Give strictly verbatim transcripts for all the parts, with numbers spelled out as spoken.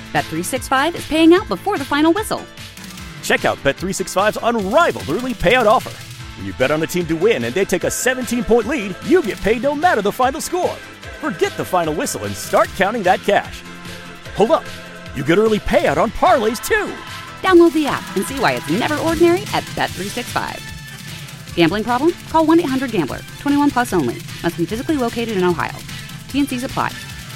Bet three sixty-five is paying out before the final whistle. Check out Bet three sixty-five's unrivaled early payout offer. When you bet on a team to win and they take a seventeen-point lead, you get paid no matter the final score. Forget the final whistle and start counting that cash. Hold up. You get early payout on parlays, too. Download the app and see why it's never ordinary at Bet three sixty-five. Gambling problem? Call one eight hundred gambler. twenty-one plus only. Must be physically located in Ohio. T N Cs apply.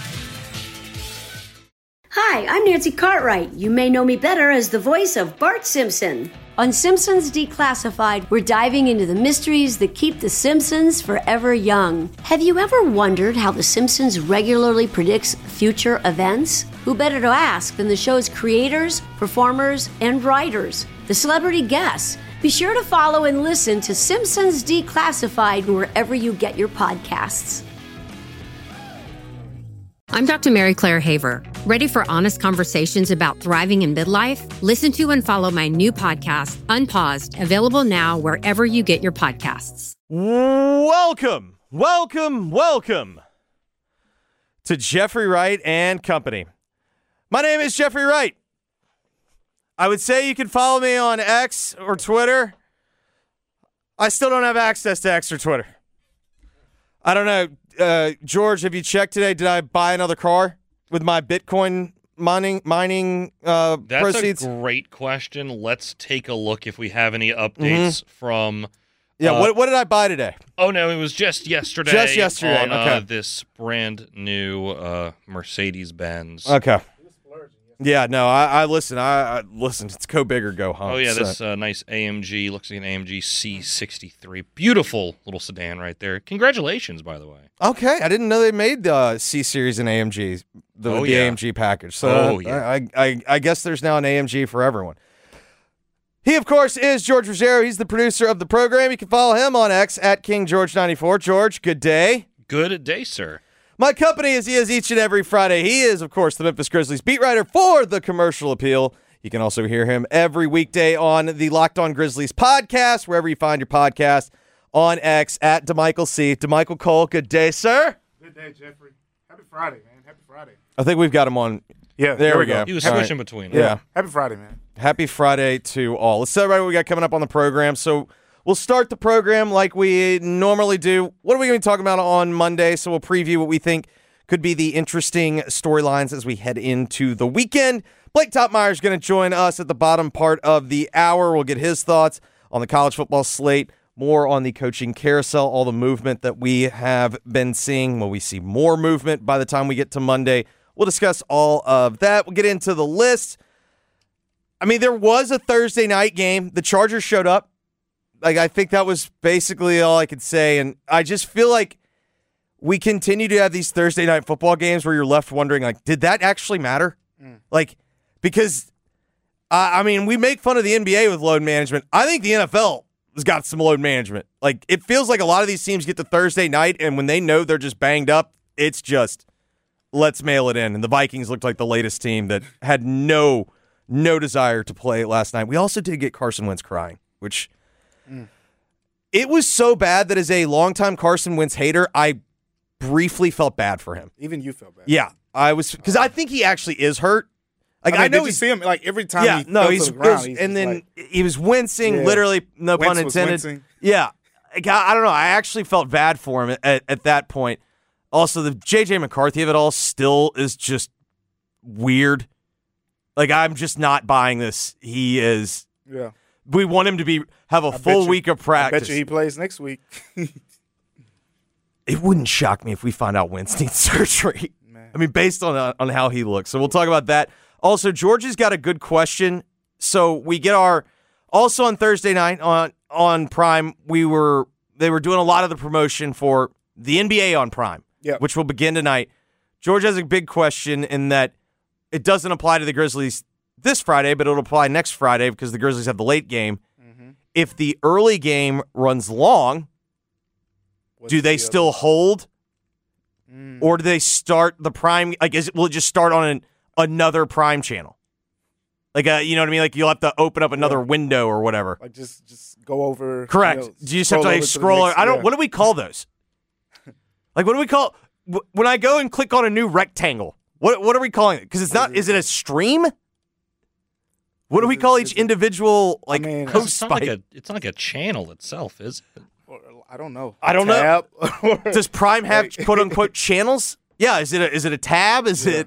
Hi, I'm Nancy Cartwright. You may know me better as the voice of Bart Simpson. On Simpsons Declassified, we're diving into the mysteries that keep the Simpsons forever young. Have you ever wondered how The Simpsons regularly predicts future events? Who better to ask than the show's creators, performers, and writers, the celebrity guests? Be sure to follow and listen to Simpsons Declassified wherever you get your podcasts. I'm Doctor Mary Claire Haver. Ready for honest conversations about thriving in midlife? Listen to and follow my new podcast, Unpaused, available now wherever you get your podcasts. Welcome, welcome, welcome to Jeffrey Wright and Company. My name is Jeffrey Wright. I would say you can follow me on X or Twitter. I still don't have access to X or Twitter. I don't know. Uh, George, have you checked today? Did I buy another car with my Bitcoin mining mining uh, That's proceeds? That's a great question. Let's take a look if we have any updates mm-hmm. from... Yeah, uh, what what did I buy today? Oh, no, it was just yesterday. Just yesterday, on, okay. Uh, this brand new uh, Mercedes-Benz. Okay. Yeah, no, I, I listen. I, I listen. It's go big or go home. Oh yeah, so. this uh, nice A M G looks like an A M G C sixty-three. Beautiful little sedan right there. Congratulations, by the way. Okay, I didn't know they made the uh, C series and A M G, the, oh, the yeah. A M G package. So oh yeah, I, I I guess there's now an A M G for everyone. He, of course, is George Ruggiero. He's the producer of the program. You can follow him on X at King George ninety-four. George, good day. Good day, sir. My company, as he is each and every Friday, he is, of course, the Memphis Grizzlies beat writer for the Commercial Appeal. You can also hear him every weekday on the Locked On Grizzlies podcast, wherever you find your podcast, on X at DeMichael C. DeMichael Cole, good day, sir. Good day, Jeffrey. Happy Friday, man. Happy Friday. I think we've got him on. Yeah, there, there we go. go. He was all switching right. between. Yeah. yeah. Happy Friday, man. Happy Friday to all. Let's celebrate what we got coming up on the program. So we'll start the program like we normally do. What are we going to be talking about on Monday? So we'll preview what we think could be the interesting storylines as we head into the weekend. Blake Topmeyer is going to join us at the bottom part of the hour. We'll get his thoughts on the college football slate, more on the coaching carousel, all the movement that we have been seeing. Will we see more movement by the time we get to Monday? We'll discuss all of that. We'll get into the list. I mean, there was a Thursday night game. The Chargers showed up. Like, I think that was basically all I could say. And I just feel like we continue to have these Thursday night football games where you're left wondering, like, did that actually matter? Mm. Like, because, uh, I mean, we make fun of the N B A with load management. I think the N F L has got some load management. Like, it feels like a lot of these teams get to Thursday night, and when they know they're just banged up, it's just, let's mail it in. And the Vikings looked like the latest team that had no, no desire to play last night. We also did get Carson Wentz crying, which mm. it was so bad that as a longtime Carson Wentz hater, I briefly felt bad for him. Even you felt bad. Yeah, I was, because I think he actually is hurt. Like, I, mean, I know did you see him like every time. Yeah, he no, fell he's, to the ground, was, he's and then like, he was wincing, yeah. literally, no Wentz pun was intended. wincing. Yeah, like, I, I don't know. I actually felt bad for him at, at that point. Also, the J J McCarthy of it all still is just weird. Like, I'm just not buying this. He is. Yeah. We want him to be have a I full you, week of practice. I bet you he plays next week. It wouldn't shock me if we find out Wentz needs surgery. Man. I mean, based on uh, on how he looks. So we'll talk about that. Also, George's got a good question. So we get our also on Thursday night on on Prime. We were they were doing a lot of the promotion for the N B A on Prime, yep. which will begin tonight. George has a big question in that it doesn't apply to the Grizzlies this Friday, but it'll apply next Friday because the Grizzlies have the late game. Mm-hmm. If the early game runs long, What's do they the still other? hold, mm. or do they start the Prime? Like, is it, will it just start on an, another Prime channel? Like, uh, you know what I mean? Like, you'll have to open up another yeah. window or whatever. Like, just just go over. Correct. You know, do you just have to like scroll? Next, I don't. Yeah. What do we call those? Like, what do we call when I go and click on a new rectangle? What what are we calling it? Because it's not. Is it a stream? What do we call each individual like I mean, host It's not, spike? like a, it's not like a channel itself, is it? Or, I don't know. I don't know. know. Does Prime have Like- quote unquote channels? Yeah. Is it a, is it a tab? Is Yeah. it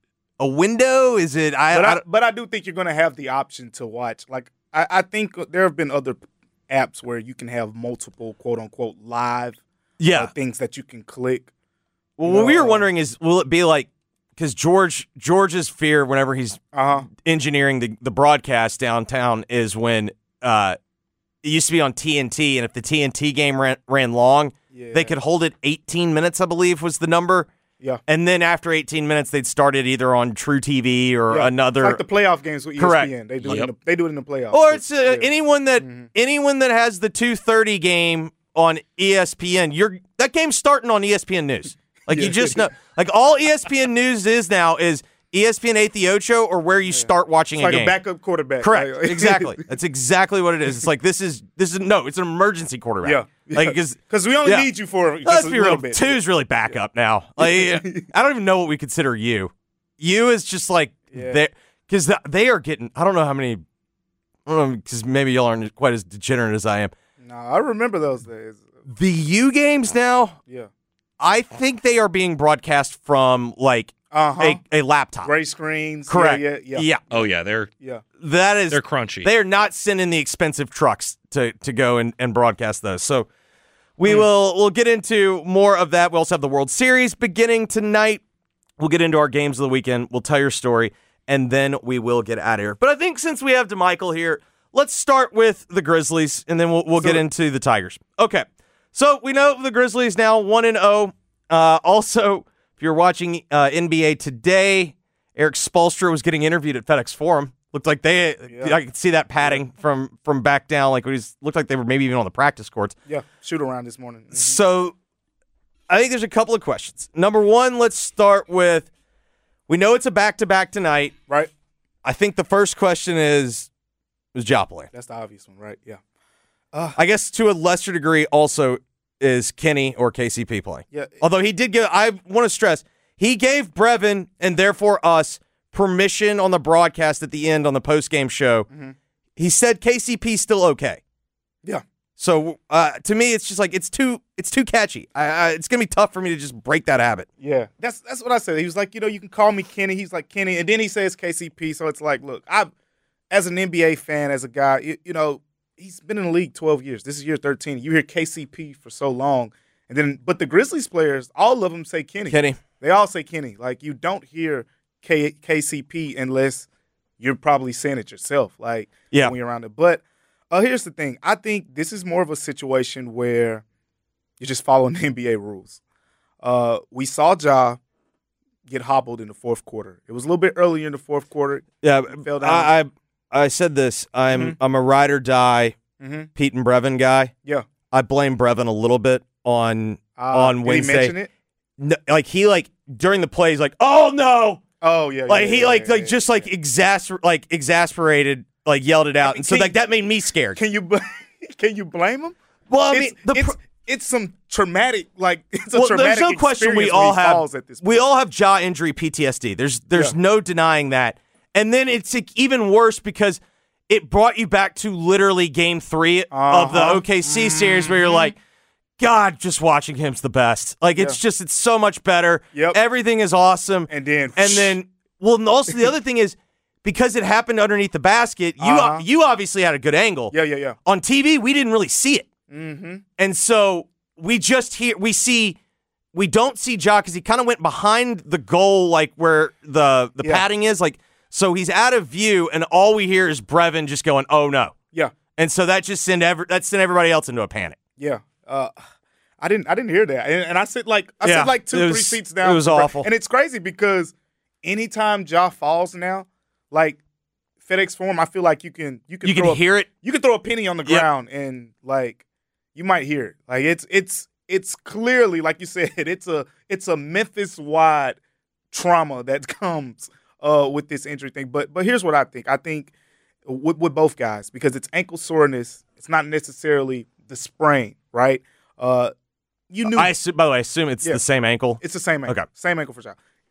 a window? Is it? I. But I, I, but I do think you're going to have the option to watch. Like I, I think there have been other apps where you can have multiple quote unquote live yeah. uh, things that you can click. Well, you what know, we were uh, wondering is, will it be like because George George's fear whenever he's Uh huh. engineering the, the broadcast downtown is when uh, it used to be on T N T, and if the T N T game ran, ran long, Yeah. they could hold it eighteen minutes, I believe was the number. Yeah. And then after eighteen minutes, they'd start it either on True T V or Yeah. another. It's like the playoff games with Correct. E S P N. They do it. Yep. In the, they do it in the playoffs. or But, it's uh, yeah. anyone that Mhm. anyone that has the two thirty game on E S P N. You're that game's starting on E S P N News. Like you Yeah. just know, like all E S P N News is now is E S P N eight the Ocho or where you start watching It's a like game. a backup quarterback. Correct. Like- Exactly. That's exactly what it is. It's like this is this is no, it's an emergency quarterback. Yeah. Like because Because we only yeah. need you for just let's a be little real. bit. Two's really backup now. Like I don't even know what we consider you. You is just like Yeah. they because they are getting. I don't know how many. I don't know because maybe y'all aren't quite as degenerate as I am. No, I remember those days. The U games now. Yeah. I think they are being broadcast from like Uh huh. a, a laptop. Gray screens. Correct. Yeah. Yeah. Yeah. Yeah. Oh yeah, they're yeah. That is they're crunchy. They are not sending the expensive trucks to, to go and, and broadcast those. So we Mm. will we'll get into more of that. We also have the World Series beginning tonight. We'll get into our games of the weekend. We'll tell your story, and then we will get out of here. But I think since we have DeMichael here, let's start with the Grizzlies, and then we'll we'll So- get into the Tigers. Okay. So we know the Grizzlies now one and oh. Uh, also, if you're watching uh, N B A today, Eric Spoelstra was getting interviewed at FedEx Forum. Looked like they, Yeah. I could see that padding from from back down. Like it was, looked like they were maybe even on the practice courts. Yeah. Shoot around this morning. Mhm. So, I think there's a couple of questions. Number one, let's start with: we know it's a back to back tonight. Right. I think the first question is: is Ja playing? That's the obvious one, right? Yeah. I guess to a lesser degree, also is Kenny or K C P playing. Yeah. Although he did give, I want to stress, he gave Brevin and therefore us permission on the broadcast at the end on the post-game show. Mm-hmm. He said K C P's still okay. Yeah. So uh, to me, it's just like it's too it's too catchy. I, I, it's gonna be tough for me to just break that habit. Yeah. That's that's what I said. He was like, you know, you can call me Kenny. He's like Kenny, and then he says K C P. So it's like, look, I, as an N B A fan, as a guy, you, you know, he's been in the league twelve years. This is year thirteen. You hear K C P for so long, and then but the Grizzlies players, all of them say Kenny. Kenny. They all say Kenny. Like you don't hear K- KCP unless you're probably saying it yourself. Like Yeah. when you're around it. But uh, here's the thing. I think this is more of a situation where you're just following the N B A rules. Uh, we saw Ja get hobbled in the fourth quarter. It was a little bit earlier in the fourth quarter. Yeah, Fell down. I, I I said this. I'm Mhm. I'm a ride or die Mm-hmm. Pete and Brevin guy. Yeah. I blame Brevin a little bit on Uh, on did Wednesday. he mention it? No, like he like during the plays like oh no Oh yeah. like yeah, he yeah, like yeah, like yeah, just yeah. like exasper like exasperated like yelled it out and so Can- like that made me scared. Can you bl- can you blame him? Well, I it's, mean the it's, pr- it's some traumatic like it's a well, traumatic there's no question we experience when all he have falls at this we point. all have jaw injury P T S D. There's there's Yeah. no denying that. And then it's like, even worse because it brought you back to literally game three of the Uh-huh. O K C series where you're like, God, just watching him's the best. Like it's Yeah. just it's so much better. Yep. Everything is awesome. and then And then, well, and also the other thing is because it happened underneath the basket, you Uh-huh. you obviously had a good angle. yeah yeah yeah. On T V, we didn't really see it, Mm-hmm. and so we just hear we see we don't see Ja because he kind of went behind the goal, like where the the Yeah. padding is, like so he's out of view, and all we hear is Brevin just going, "Oh no," Yeah and so that just sent every that sent everybody else into a panic. yeah. Uh, I didn't I didn't hear that, and, and I sit like I Yeah, sit like two it was- three seats down. it was from Brett. awful. and it's crazy because anytime Ja falls now, like FedEx Forum, I feel like you can you can You throw can a, hear it. you can throw a penny on the Yep. ground and like you might hear it. Like it's it's it's clearly like you said, it's a it's a Memphis wide trauma that comes uh, with this injury thing. But but here's what I think. I think with, with both guys because it's ankle soreness. It's not necessarily the sprain, right? Uh, you knew I assume, by the way, I assume it's Yeah. the same ankle. it's the same ankle. Okay. Same ankle for sure.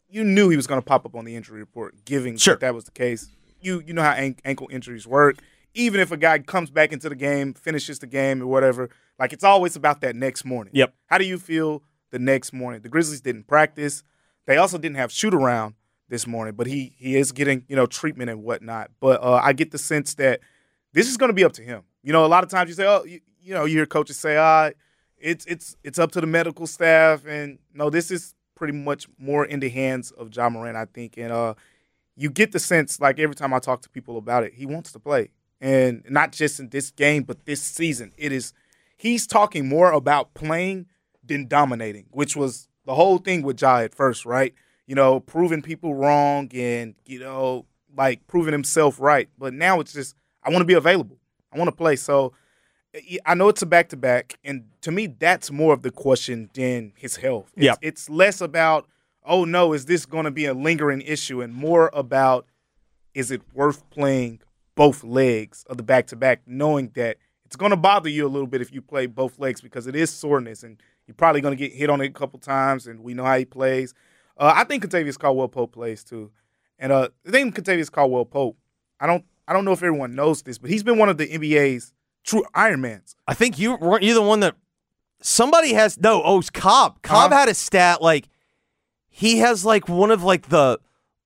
you knew he was going to pop up on the injury report, given Sure. that that was the case. You you know how an- ankle injuries work. Even if a guy comes back into the game, finishes the game or whatever, like it's always about that next morning. Yep. How do you feel the next morning? The Grizzlies didn't practice. They also didn't have shoot around this morning, but he he is getting, you know, treatment and whatnot. But uh, I get the sense that this is going to be up to him. You know, a lot of times you say, oh, you, you know, you hear coaches say, ah, it's it's it's up to the medical staff, and no, this is pretty much more in the hands of Ja Morant, I think. And uh, you get the sense, like every time I talk to people about it, he wants to play. And not just in this game, but this season. It is he's talking more about playing than dominating, which was the whole thing with Ja at first, right? You know, proving people wrong and, you know, like proving himself right. But now it's just, I want to be available. I want to play. So I know it's a back-to-back, and to me, that's more of the question than his health. It's, Yeah. it's less about, oh, no, is this going to be a lingering issue, and more about, is it worth playing both legs of the back-to-back, knowing that it's going to bother you a little bit if you play both legs because it is soreness, and you're probably going to get hit on it a couple times, and we know how he plays. Uh, I think Kentavious Caldwell-Pope plays too. And uh, the thing with Kentavious Caldwell-Pope, I don't I don't know if everyone knows this, but he's been one of the N B A's true Ironmans. I think you weren't you the one that somebody has no, oh, it's Cobb. Cobb Uh-huh. had a stat like he has like one of like the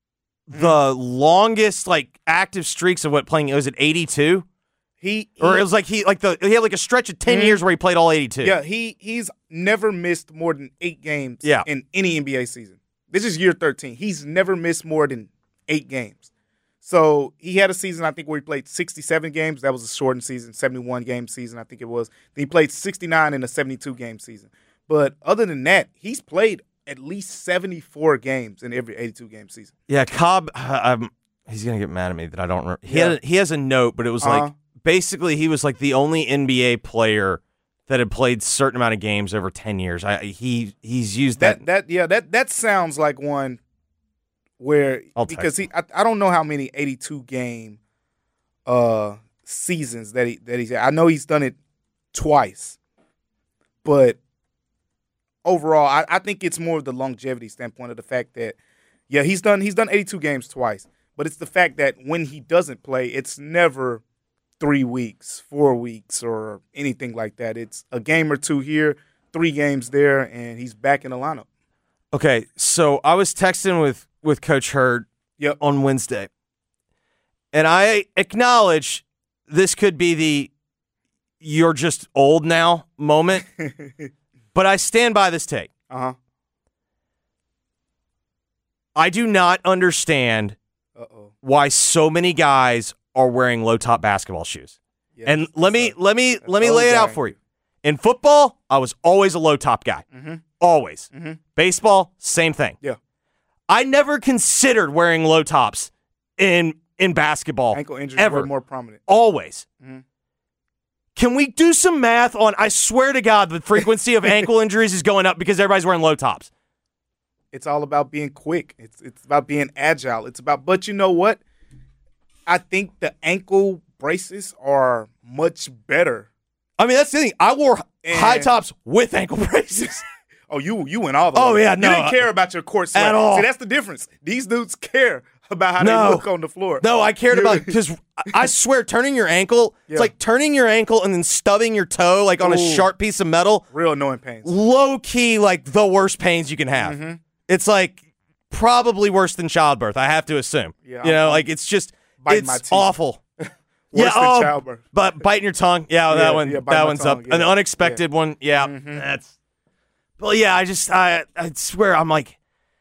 the longest like active streaks of what playing was it eighty-two? He, he Or it was like he like the he had like a stretch of ten Mhm. years where he played all eighty-two. Yeah, he he's never missed more than eight games Yeah. in any N B A season. This is year thirteen. He's never missed more than eight games. So he had a season, I think, where he played sixty-seven games. That was a shortened season, seventy-one game season, I think it was. Then he played sixty-nine in a seventy-two game season. But other than that, he's played at least seventy-four games in every eighty-two game season. Yeah, Cobb. Um, he's gonna get mad at me that I don't. Remember. He Yeah. had he has a note, but it was like Uh-huh. basically he was like the only N B A player that had played a certain amount of games over ten years. I he he's used that. That that yeah, that that sounds like one where I'll because text he I, I don't know how many eighty-two game uh seasons that he that he's I know he's done it twice. But overall, I, I think it's more of the longevity standpoint of the fact that yeah, he's done he's done eighty-two games twice, but it's the fact that when he doesn't play, it's never three weeks, four weeks, or anything like that. It's a game or two here, three games there, and he's back in the lineup. Okay, so I was texting with with Coach Hurd Yep. on Wednesday, and I acknowledge this could be the "you're just old now" moment, but I stand by this take. Uh-huh. I do not understand Uh-oh. why so many guys are wearing low top basketball shoes. Yeah, And that's let me a- let me that's let me old lay it out guy. for you. In football, I was always a low top guy. Mm-hmm. Always. Mhm. Baseball, same thing. Yeah. I never considered wearing low tops in in basketball. Ankle injuries ever. were more prominent. Always. Mhm. Can we do some math on, I swear to God, the frequency of ankle injuries is going up because everybody's wearing low tops. It's all about being quick. It's it's about being agile. It's about, but you know what? I think the ankle braces are much better. I mean, that's the thing. I wore And- high tops with ankle braces. Oh, you you went all the Oh, way. yeah, You no, didn't care about your court sweat. at all. See, that's the difference. These dudes care about how No. they look on the floor. No, I cared You- about because I swear, turning your ankle, Yeah. it's like turning your ankle and then stubbing your toe like on a Ooh. sharp piece of metal. Real annoying pains. Low key, like the worst pains you can have. Mm-hmm. It's like probably worse than childbirth. I have to assume. Yeah, you know, I'm- like it's just biting my it's teeth. awful. Worse than oh, childbirth. But biting your tongue, yeah, Yeah, that one, yeah, bite that my one's tongue, up. yeah. An unexpected one, yeah. Mhm. That's. Well, yeah, I just, I, I swear, I'm like,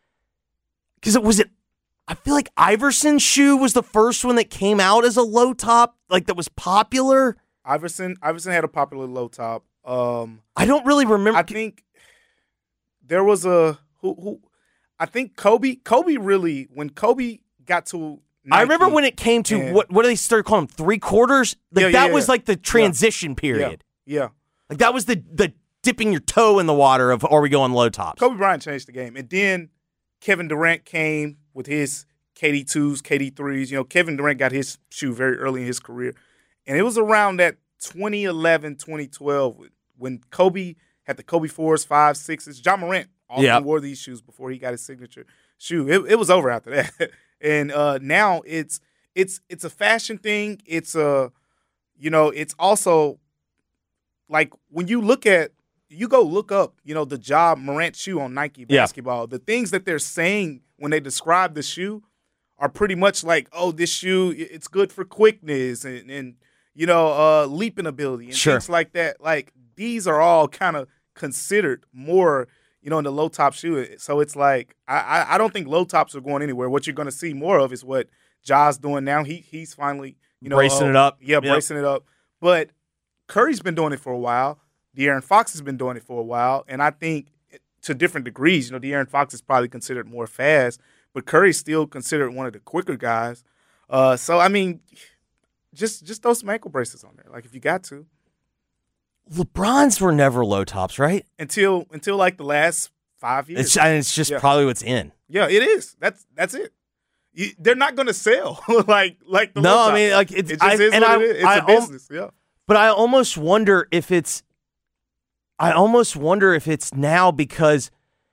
because it was it. I feel like Iverson's shoe was the first one that came out as a low top, like that was popular. Iverson Iverson had a popular low top. Um, I don't really remember. I think there was a who who I think Kobe Kobe really when Kobe got to I remember Nike- when it came to and- what what do they start calling them? Three quarters. Like Yeah, that yeah, was yeah. like the transition period. Yeah. Like that was the the dipping your toe in the water of are we going low tops? Kobe Bryant changed the game. And then Kevin Durant came with his K D twos, K D threes. You know, Kevin Durant got his shoe very early in his career. And it was around that twenty eleven, twenty twelve when Kobe had the Kobe fours, five, sixes. Ja Morant often Yeah. wore these shoes before he got his signature shoe. It, it was over after that. And uh, now it's it's it's a fashion thing. It's a, you know, it's also like when you look at, you go look up, you know, the Ja Morant shoe on Nike basketball. Yeah. The things that they're saying when they describe the shoe are pretty much like, oh, this shoe, it's good for quickness and, and you know, uh, leaping ability and sure. things like that. Like, these are all kind of considered more, you know, in the low top shoe. So it's like, I, I don't think low tops are going anywhere. What you're going to see more of is what Ja's doing now. He He's finally, you know. Bracing uh, it up. Yeah, yep. bracing it up. But Curry's been doing it for a while. De'Aaron Fox has been doing it for a while. And I think to different degrees, you know, De'Aaron Fox is probably considered more fast, but Curry's still considered one of the quicker guys. Uh, so, I mean, just just throw some ankle braces on there, like if you got to. LeBron's were never low tops, right? Until until like the last five years. It's, and it's just yeah. probably what's in. Yeah, it is. That's that's it. You, they're not going to sell like like the no. low top. I mean, like it's it just I, is and what I, it is. It's I, a business. Yeah. But I almost wonder if it's. I almost wonder if it's now because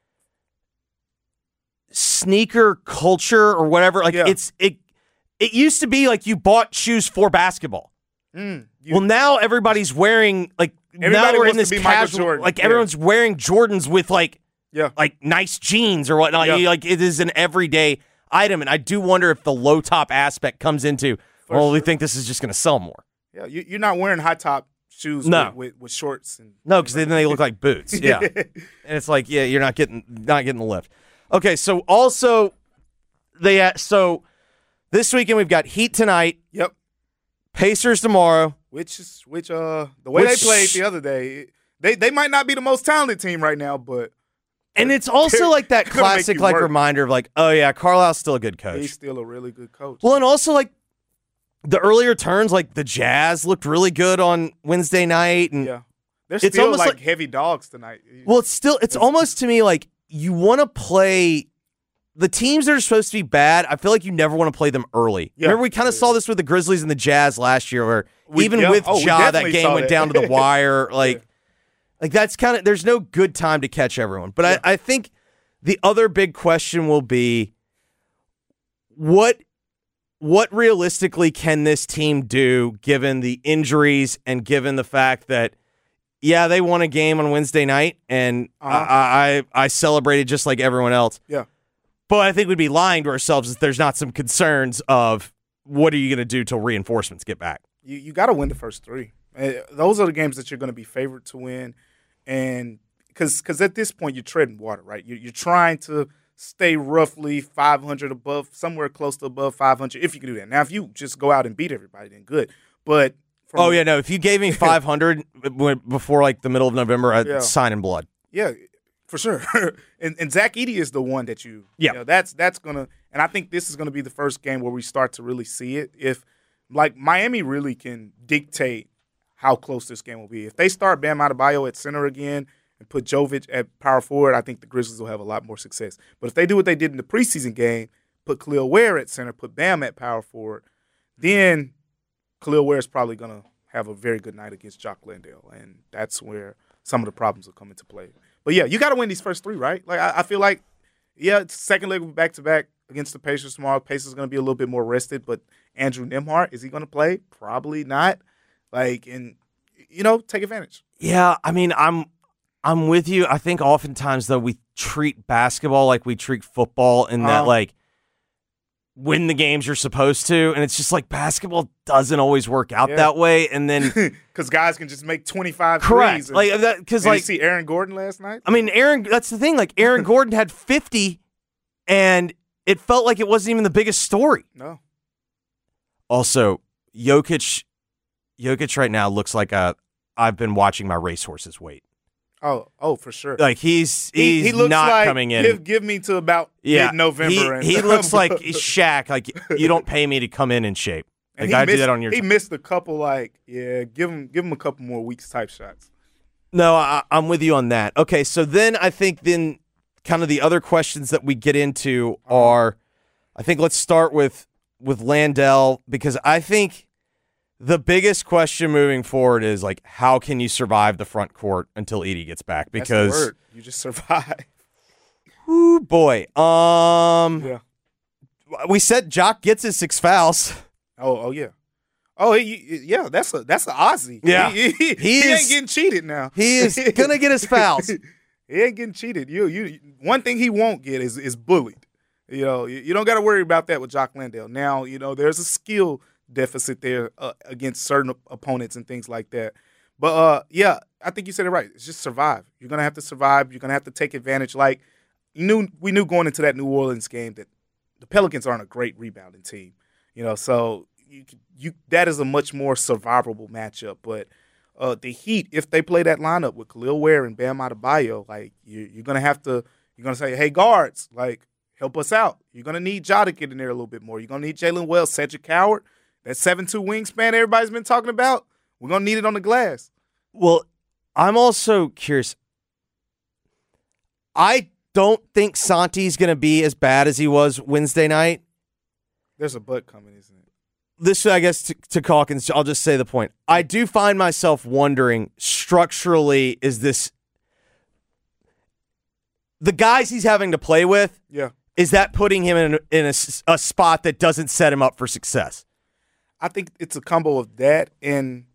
sneaker culture or whatever. Like yeah. it's it. It used to be like you bought shoes for basketball. Mm, you, well, now everybody's wearing like now we're in this casual. Like yeah. everyone's wearing Jordans with like yeah. like nice jeans or whatnot. Yeah. Like it is an everyday item, and I do wonder if the low top aspect comes into. For well, sure. we think this is just going to sell more. Yeah, you, you're not wearing high top shoes no. with, with, with shorts and no, because then they look like boots. Yeah, and it's like yeah, you're not getting not getting the lift. Okay, so also they uh, so this weekend we've got Heat tonight. Yep. Pacers tomorrow. Which is which uh the way which, they played the other day, they they might not be the most talented team right now, but and it's also like that classic like work. reminder of like, oh yeah, Carlisle's still a good coach. He's still a really good coach. Well, and also like the earlier turns, like the Jazz looked really good on Wednesday night, and yeah, they're still it's almost like, like heavy dogs tonight. Well, it's still it's, it's almost to me like you want to play. The teams that are supposed to be bad, I feel like you never want to play them early. Yeah. Remember, we kind of yeah. saw this with the Grizzlies and the Jazz last year, where we, even yeah. with oh, Ja, that game went that. down to the wire. Like, yeah. like that's kind of there's no good time to catch everyone. But yeah. I, I think the other big question will be what what realistically can this team do given the injuries and given the fact that yeah, they won a game on Wednesday night and uh-huh. I, I I celebrated just like everyone else. Yeah. But I think we'd be lying to ourselves if there's not some concerns of what are you going to do till reinforcements get back. You you got to win the first three. Uh, those are the games that you're going to be favored to win, and because because at this point you're treading water, right? You're, you're trying to stay roughly five hundred above, somewhere close to above five hundred, if you can do that. Now, if you just go out and beat everybody, then good. But from, oh yeah, no. If you gave me five hundred before like the middle of November, I'd yeah. sign in blood. Yeah. For sure, and and Zach Edey is the one that you, yeah, you know, that's that's gonna, and I think this is gonna be the first game where we start to really see it. If like Miami really can dictate how close this game will be. If they start Bam Adebayo at center again and put Jovic at power forward, I think the Grizzlies will have a lot more success. But if they do what they did in the preseason game, put Khalil Ware at center, put Bam at power forward, then Khalil Ware is probably gonna have a very good night against Jock Landale, and that's where some of the problems will come into play. But, yeah, you got to win these first three, right? Like, I, I feel like, yeah, it's second leg back-to-back against the Pacers tomorrow. Pacers going to be a little bit more rested, but Andrew Nembhard, is he going to play? Probably not. Like, and, you know, take advantage. Yeah, I mean, I'm I'm with you. I think oftentimes, though, we treat basketball like we treat football in that, um, like, win the games you're supposed to, and it's just like basketball doesn't always work out yeah. that way, and then because guys can just make twenty-five correct threes and, like that because like you see Aaron Gordon last night. I mean, Aaron, that's the thing. Like Aaron Gordon had fifty, and it felt like it wasn't even the biggest story. No. Also, Jokic, Jokic right now looks like a. I've been watching my racehorses wait. Oh, oh, for sure. Like he's he's he, he looks not like, coming in. Give, give me to about yeah, mid-November. He, and he looks like Shaq. Like you don't pay me to come in in shape. Like I do that on your. He t- missed a couple. Like yeah, give him give him a couple more weeks type shots. No, I, I'm with you on that. Okay, so then I think then kind of the other questions that we get into are, I think let's start with with Landale because I think. The biggest question moving forward is like, how can you survive the front court until Edey gets back? Because that's the word. You just survive. Ooh, boy. Um, Yeah. we said Jock gets his six fouls. Oh, oh yeah. Oh, he, yeah. That's a that's an Aussie. Yeah. he, he, He he is- ain't getting cheated now. He is gonna get his fouls. He ain't getting cheated. You, you. One thing he won't get is is bullied. You know, you, you don't got to worry about that with Jock Landale. Now, you know, there's a skill deficit there uh, against certain op- opponents and things like that. But uh, yeah, I think you said it right. It's just survive. You're gonna have to survive. You're gonna have to take advantage. Like you knew, we knew going into that New Orleans game that the Pelicans aren't a great rebounding team. You know, so you you that is a much more survivable matchup. But Uh, the Heat, if they play that lineup with Khalil Ware and Bam Adebayo, like you, you're gonna have to, you're gonna say, hey guards, like help us out. You're gonna need Ja to get in there a little bit more. You're gonna need Jalen Wells, Cedric Howard, that seven two wingspan everybody's been talking about. We're gonna need it on the glass. Well, I'm also curious. I don't think Santi's going to be as bad as he was Wednesday night. There's a but coming, isn't it? This, I guess, to, to Calkins, I'll just say the point. I do find myself wondering, structurally, is this the guys he's having to play with? Yeah. Is that putting him in, in a, a spot that doesn't set him up for success? I think it's a combo of that, and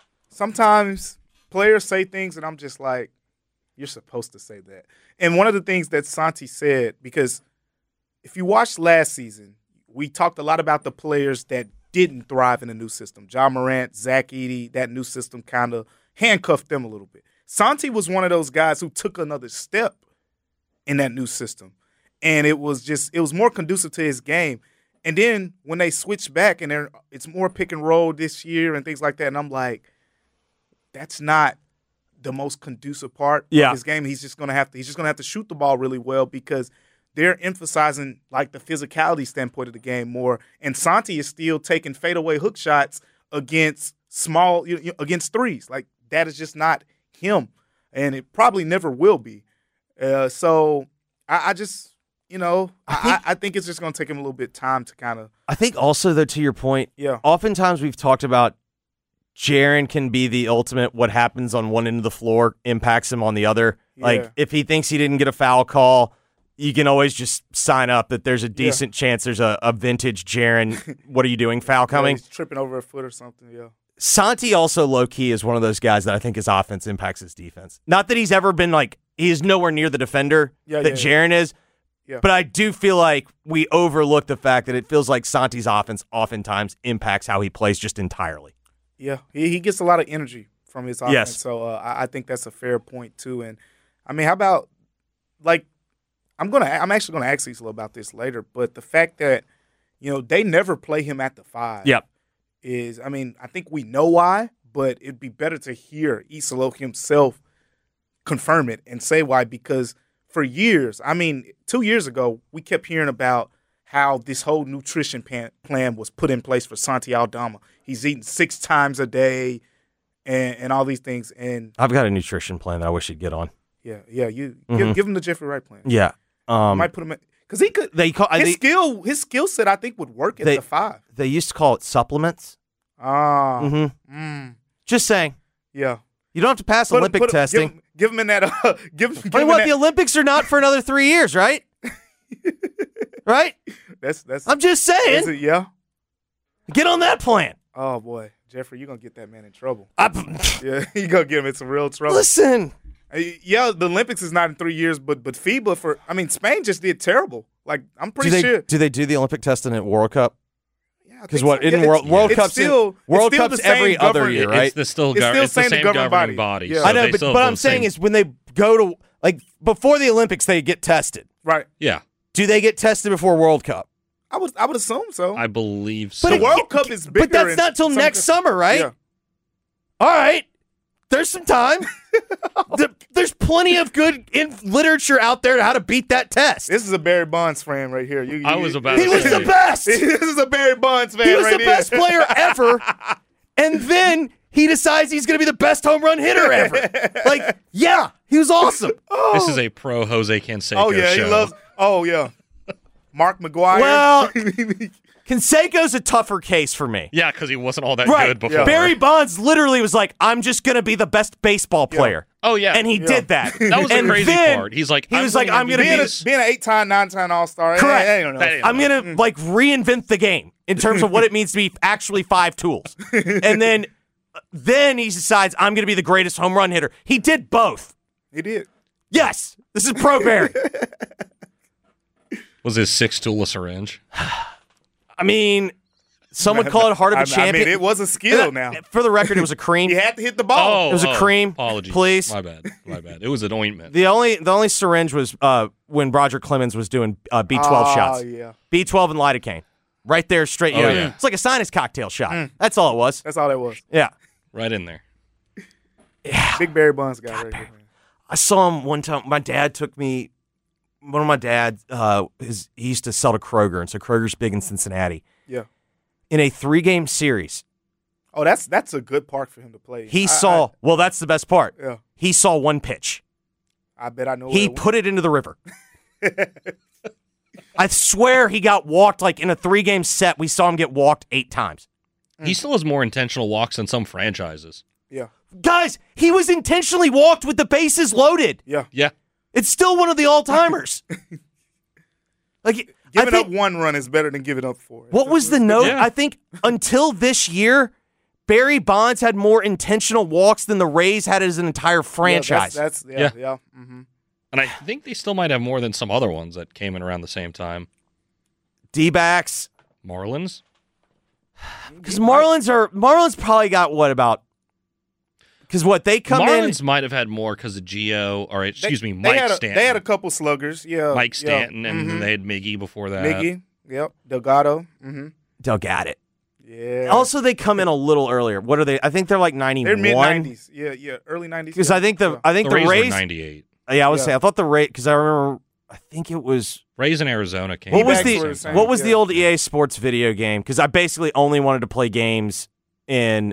sometimes players say things, and I'm just like, you're supposed to say that. And one of the things that Santi said, because if you watched last season, we talked a lot about the players that didn't thrive in the new system. Ja Morant, Zach Edey, that new system kind of handcuffed them a little bit. Santi was one of those guys who took another step in that new system. And it was just, it was more conducive to his game. And then when they switch back and they're, it's more pick and roll this year and things like that, and I'm like, that's not the most conducive part yeah. of his game. He's just gonna have to, he's just gonna have to shoot the ball really well because they're emphasizing like the physicality standpoint of the game more. And Santi is still taking fadeaway hook shots against small, you know, against threes. Like that is just not him, and it probably never will be. Uh, so I, I just. You know, I think, I, I think it's just going to take him a little bit of time to kind of. I think also, though, to your point, yeah. oftentimes we've talked about Jaren can be the ultimate what happens on one end of the floor impacts him on the other. Yeah. Like, if he thinks he didn't get a foul call, you can always just sign up that there's a decent yeah. chance there's a, a vintage Jaren, what are you doing, foul coming? Yeah, he's tripping over a foot or something, yeah. Santi also, low-key, is one of those guys that I think his offense impacts his defense. Not that he's ever been, like, he is nowhere near the defender yeah, that yeah, Jaren yeah. is. Yeah. But I do feel like we overlook the fact that it feels like Santi's offense oftentimes impacts how he plays just entirely. Yeah, he, he gets a lot of energy from his offense. Yes. So uh, I, I think that's a fair point too. And I mean, how about like I'm gonna I'm actually gonna ask Isla about this later. But the fact that you know they never play him at the five. Yep. Is I mean I think we know why, but it'd be better to hear Isla himself confirm it and say why because. For years, I mean, two years ago, we kept hearing about how this whole nutrition pan- plan was put in place for Santi Aldama. He's eating six times a day and, and all these things. And I've got a nutrition plan that I wish he'd get on. Yeah, yeah, you mm-hmm. give, give him the Jeffrey Wright plan. Yeah. Um, you might put him in, because he could, they call, his, they, skill, his skill set, I think, would work at they, the five. They used to call it supplements. Ah. Mm-hmm. Mm. Just saying. Yeah. You don't have to pass put, Olympic put, testing. Give, give him in that. Uh, give, give I mean, him what? that. The Olympics are not for another three years, right? Right? That's that's. I'm just saying. It, yeah. Get on that plan. Oh boy, Jeffrey, you're gonna get that man in trouble. I, yeah, you gonna get him in some real trouble. Listen. Yeah, the Olympics is not in three years, but but FIBA for I mean Spain just did terrible. Like I'm pretty do they, sure. Do they do the Olympic testing at World Cup? Because what so. in yeah, World World Cup's still, in, World still Cup's every other year, right? It's the still it's gov- still it's the same the governing body. body. body Yeah. so I know, but, but I'm saying same. is when they go to like before the Olympics, they get tested. Right. Yeah. Do they get tested before World Cup? I would I would assume so. I believe so. But the World Cup is bigger. But that's not till next summer, right? Yeah. All right. There's some time. There's plenty of good in literature out there to how to beat that test. This is a Barry Bonds fan right here. You, you, I was about he to was say. the best. This is a Barry Bonds fan He was right the here. best player ever. And then he decides he's going to be the best home run hitter ever. Like, yeah, he was awesome. Oh. This is a pro Jose Canseco Oh yeah, show. he loves. Oh yeah, Mark McGuire. Well, Canseco's a tougher case for me. Yeah, because he wasn't all that Right. good before. Yeah. Barry Bonds literally was like, I'm just going to be the best baseball player. Oh yeah, and he Yeah. did that. that was the and crazy then part. He's like, he was like, I'm do gonna being, be a, being an eight-time, nine-time All-Star. Correct. I, I don't know. That ain't- I'm gonna like reinvent the game in terms of what it means to be actually five tools. And then then he decides I'm gonna be the greatest home run hitter. He did both. He did. Yes, this is Pro Barry. Was his six tool a syringe? I mean, some would call it heart of a I, champion. I mean, it was a skill now. For the record, it was a cream. You had to hit the ball. Oh, It was a oh, cream. Apologies, Please. My bad. My bad. It was an ointment. The only the only syringe was uh, when Roger Clemens was doing uh, B twelve Oh, shots. yeah. B twelve and lidocaine. Right there, straight. You Oh, know, yeah. It's like a sinus cocktail shot. That's all it was. That's all that was. Yeah. right in there. Big Barry Bonds guy. Right there, man. I saw him one time. My dad took me. One of my dads, uh, his, he used to sell to Kroger, and so Kroger's big in Cincinnati. Yeah. In a three-game series, Oh, that's that's a good park for him to play. he I, saw. well, that's the best part. I, yeah. He saw one pitch. I bet I know. He where it put it into the river. I swear he got walked like in a three-game set. We saw him get walked eight times. He still has more intentional walks than some franchises. went. Guys, he was intentionally walked with the bases loaded. Yeah. Yeah. Yeah. It's still one of the all-timers. like, I Giving think, up one run is better than giving up four. what was the note? Yeah. I think until this year, Barry Bonds had more intentional walks than the Rays had as an entire franchise. Yeah, that's, that's yeah, Yeah. yeah. Mm-hmm. And I think they still might have more than some other ones that came in around the same time. D-backs. Marlins? Because Marlins are Marlins probably got what about? Because what they come Marlins in. might have had more because of Gio, or excuse They- me, they Mike had a, Stanton. They had a couple sluggers. Yeah. Mike yeah. Stanton, and Mhm. then they had Miggy before that. Miggy. Yep. Delgado. Mm-hmm. They'll get it. Yeah. Also, they come in a little earlier. What are they? I think they're like ninety-one. they're mid nineties. Yeah, yeah. Early nineties. Because yeah. I think the yeah. I think The the, Rays, Rays. were ninety-eight. Yeah, I would Yeah. say I thought the Rays because I remember. I think it was. Rays in Arizona came. What in was at D-backs the were same the same. time. what was the Yeah. old E A Sports video game? Because I basically only wanted to play games in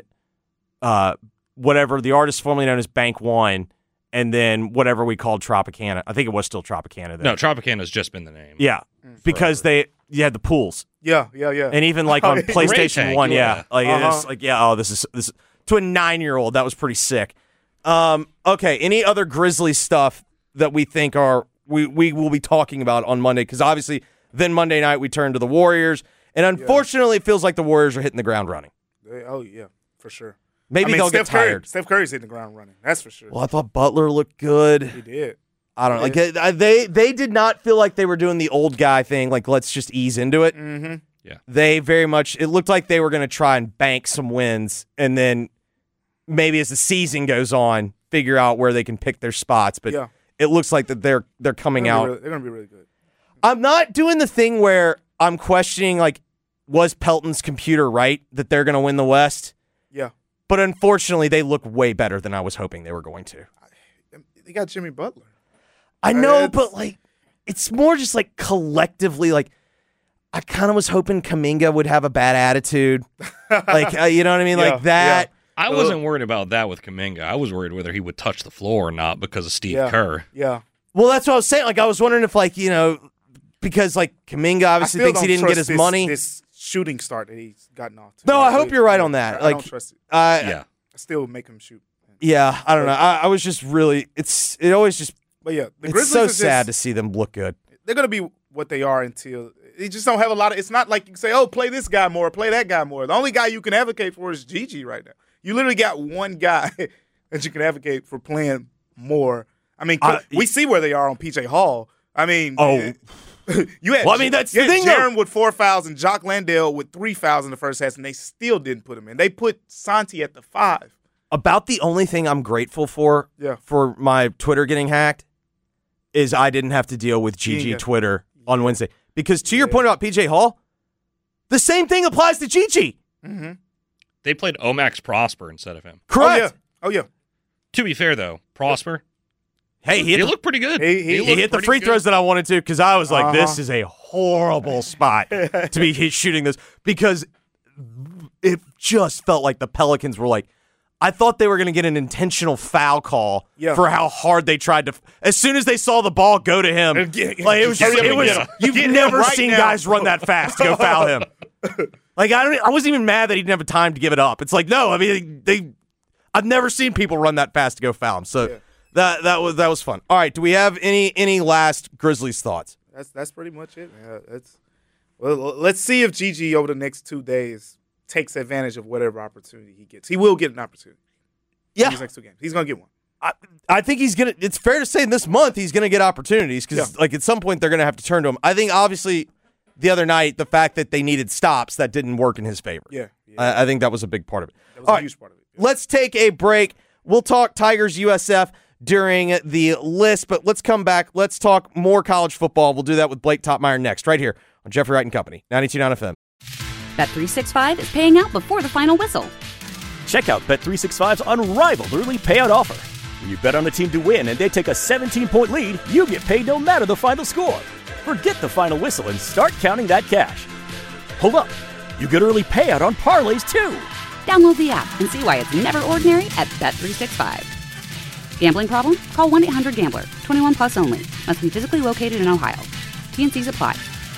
uh, whatever the artist formerly known as Bank One, and then whatever we called Tropicana. I think it was still Tropicana then. No, Tropicana's just been the name. Yeah, because they you had the pools, Yeah, yeah, yeah. and even like Oh, on yeah. PlayStation Tank, One, yeah, yeah. like Uh-huh. it's like yeah, oh this is this to a nine year old that was pretty sick. Um, okay, any other Grizzly stuff that we think are we we will be talking about on Monday? Because obviously, then Monday night we turn to the Warriors, and unfortunately, it feels like the Warriors are hitting the ground running. They- oh yeah, for sure. Maybe I mean, they'll Steph get tired. Curry, Steph Curry's hitting the ground running. That's for sure. Well, I thought Butler looked good. He did. I don't know. Like Yeah. uh, they they did not feel like they were doing the old guy thing. Like let's just ease into it. Mm-hmm. They very much. It looked like they were going to try and bank some wins, and then maybe as the season goes on, figure out where they can pick their spots. But Yeah. it looks like that they're they're coming They're out. gonna, be really, they're gonna be really good. I'm not doing the thing where I'm questioning like was Pelton's computer right that they're going to win the West. Yeah. But unfortunately, they look way better than I was hoping they were going to. They got Jimmy Butler. I know, It's- but like, it's more just like collectively. Like, I kind of was hoping Kuminga would have a bad attitude. like, uh, you know what I mean? Yeah, like that. I wasn't worried about that with Kuminga. I was worried whether he would touch the floor or not because of Steve Yeah. Kerr. Yeah. Well, that's what I was saying. Like, I was wondering if, like, you know, because like Kuminga I obviously still thinks he don't didn't get trust his this, money. This shooting start that he's gotten off to. No, I hope really- you're right on that. I Like, don't trust it. uh, Yeah. I still make him shoot. yeah, I don't know. I, I was just really. It's it always just. But yeah, the It's Grizzlies so are just, sad to see them look good. They're gonna be what they are until they just don't have a lot of. It's not like you can say, "Oh, play this guy more, play that guy more." The only guy you can advocate for is Gigi right now. You literally got one guy that you can advocate for playing more. I mean, Uh, we see where they are on P J Hall. I mean, Oh. you had. Well, I mean, that's you the had thing, though. Jaren with four fouls and Jock Landale with three fouls in the first half, and they still didn't put him in. They put Santi at the five. About the only thing I'm grateful for Yeah. for my Twitter getting hacked is I didn't have to deal with Gigi Yeah. Twitter on Wednesday. Because to your Yeah. point about P J Hall, the same thing applies to Gigi. Mm-hmm. They played Omax Prosper instead of him. Correct. Oh yeah. Oh To be fair, though, Prosper, Hey, he he hit, the, looked pretty good. He- he- he looked hit the pretty free good. throws that I wanted to because I was like, Uh-huh. this is a horrible spot to be hit shooting this because it just felt like the Pelicans were like, I thought they were going to get an intentional foul call Yeah. for how hard they tried to. As soon as they saw the ball go to him, Uh, get- like it was, get just, him it was. and get him. You've Get him never right seen now. guys run that fast to go foul him. Like I don't. I wasn't even mad that he didn't have a time to give it up. It's like no. I mean, they. I've never seen people run that fast to go foul him. So Yeah. that that was that was fun. All right, do we have any any last Grizzlies thoughts? That's that's pretty much it, man. That's well. Let's see if Gigi over the next two days takes advantage of whatever opportunity he gets. He will get an opportunity. Yeah, these next two games, he's gonna get one. I, I think he's gonna. It's fair to say in this month he's gonna get opportunities because, Yeah. like, at some point they're gonna have to turn to him. I think obviously the other night the fact that they needed stops that didn't work in his favor. Yeah, yeah. I, I think that was a big part of it. That was All a right, huge part of it. Yeah. let's take a break. We'll talk Tigers U S F during the list, but let's come back. Let's talk more college football. We'll do that with Blake Topmeyer next, right here on Jeffrey Wright and Company, ninety-two point nine F M. Bet three sixty-five is paying out before the final whistle. Check out Bet three sixty-five's unrivaled early payout offer. When you bet on a team to win and they take a seventeen-point lead, you get paid no matter the final score. Forget the final whistle and start counting that cash. Hold up. You get early payout on parlays, too. Download the app and see why it's never ordinary at Bet three sixty-five. Gambling problem? Call one eight hundred gambler. twenty-one plus only. Must be physically located in Ohio. T N Cs apply.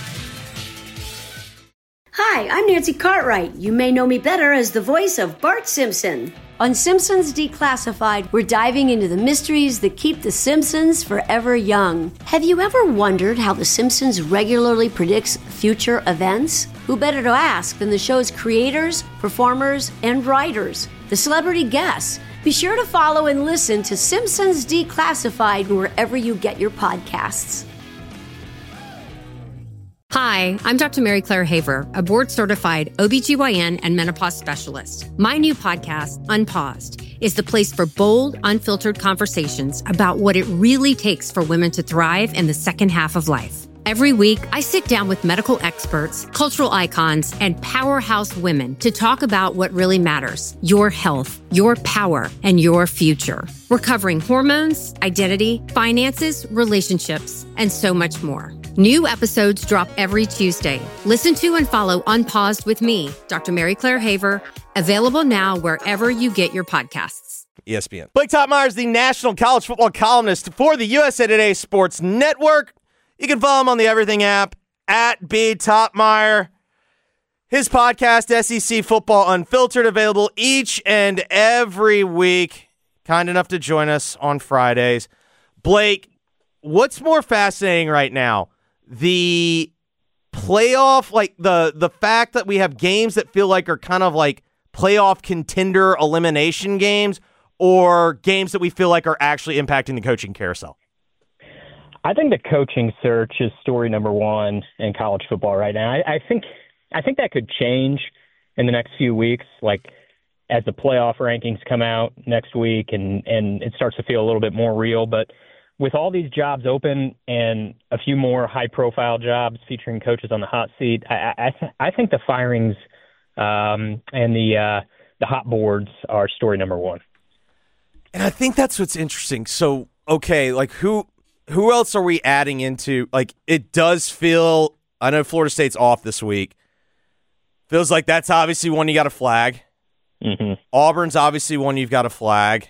Hi, I'm Nancy Cartwright. You may know me better as the voice of Bart Simpson. On Simpsons Declassified, we're diving into the mysteries that keep The Simpsons forever young. Have you ever wondered how The Simpsons regularly predicts future events? Who better to ask than the show's creators, performers, and writers, the celebrity guests? Be sure to follow and listen to Simpsons Declassified wherever you get your podcasts. Hi, I'm Doctor Mary Claire Haver, a board-certified O B G Y N and menopause specialist. My new podcast, Unpaused, is the place for bold, unfiltered conversations about what it really takes for women to thrive in the second half of life. Every week, I sit down with medical experts, cultural icons, and powerhouse women to talk about what really matters: your health, your power, and your future. We're covering hormones, identity, finances, relationships, and so much more. New episodes drop every Tuesday. Listen to and follow Unpaused with me, Doctor Mary Claire Haver, available now wherever you get your podcasts. E S P N. Blake Topmeyer is the national college football columnist for the U S A Today Sports Network. You can follow him on the Everything app, at B Topmeyer. His podcast, S E C Football Unfiltered, available each and every week. Kind enough to join us on Fridays. Blake, what's more fascinating right now? The playoff, like the the fact that we have games that feel like are kind of like playoff contender elimination games, or games that we feel like are actually impacting the coaching carousel? I think the coaching search is story number one in college football right now. I, I think I think that could change in the next few weeks, like as the playoff rankings come out next week and, and it starts to feel a little bit more real. But with all these jobs open and a few more high-profile jobs featuring coaches on the hot seat, I I, th- I think the firings um, and the uh, the hot boards are story number one. And I think that's what's interesting. So, okay, like who who else are we adding into? Like, it does feel, I know Florida State's off this week. Feels like that's obviously one you got to flag. Mm-hmm. Auburn's obviously one you've got to flag.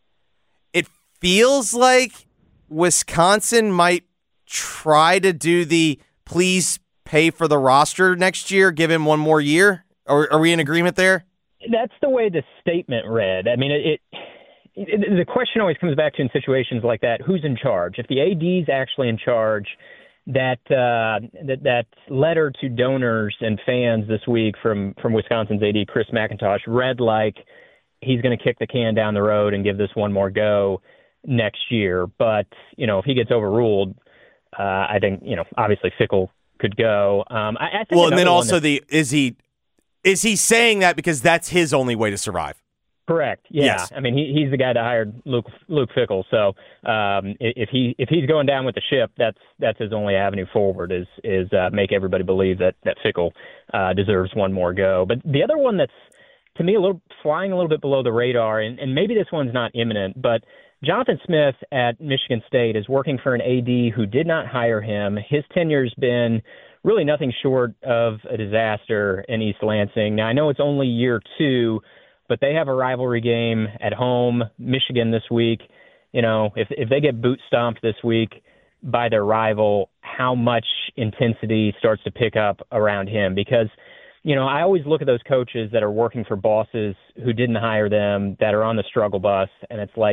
It feels like Wisconsin might try to do the please pay for the roster next year, give him one more year. Are, are we in agreement there? That's the way the statement read. I mean, it, it, it the question always comes back to in situations like that, who's in charge? If the A D's actually in charge, that uh, that that letter to donors and fans this week from, from Wisconsin's A D, Chris McIntosh, read like he's going to kick the can down the road and give this one more go next year. But, you know, if he gets overruled, uh, I think, you know, obviously Fickell could go. Um, I, I think well, and then also that, the is he is he saying that because that's his only way to survive? Correct. Yeah. Yes. I mean, he, he's the guy that hired Luke Luke Fickell. So um, if he if he's going down with the ship, that's that's his only avenue forward is is uh, make everybody believe that that Fickell uh, deserves one more go. But the other one that's to me a little flying a little bit below the radar, and, and maybe this one's not imminent, but Jonathan Smith at Michigan State is working for an A D who did not hire him. His tenure's been really nothing short of a disaster in East Lansing. Now, I know it's only year two, but they have a rivalry game at home, Michigan this week. You know, if if they get boot stomped this week by their rival, how much intensity starts to pick up around him? Because, you know, I always look at those coaches that are working for bosses who didn't hire them, that are on the struggle bus, and it's like,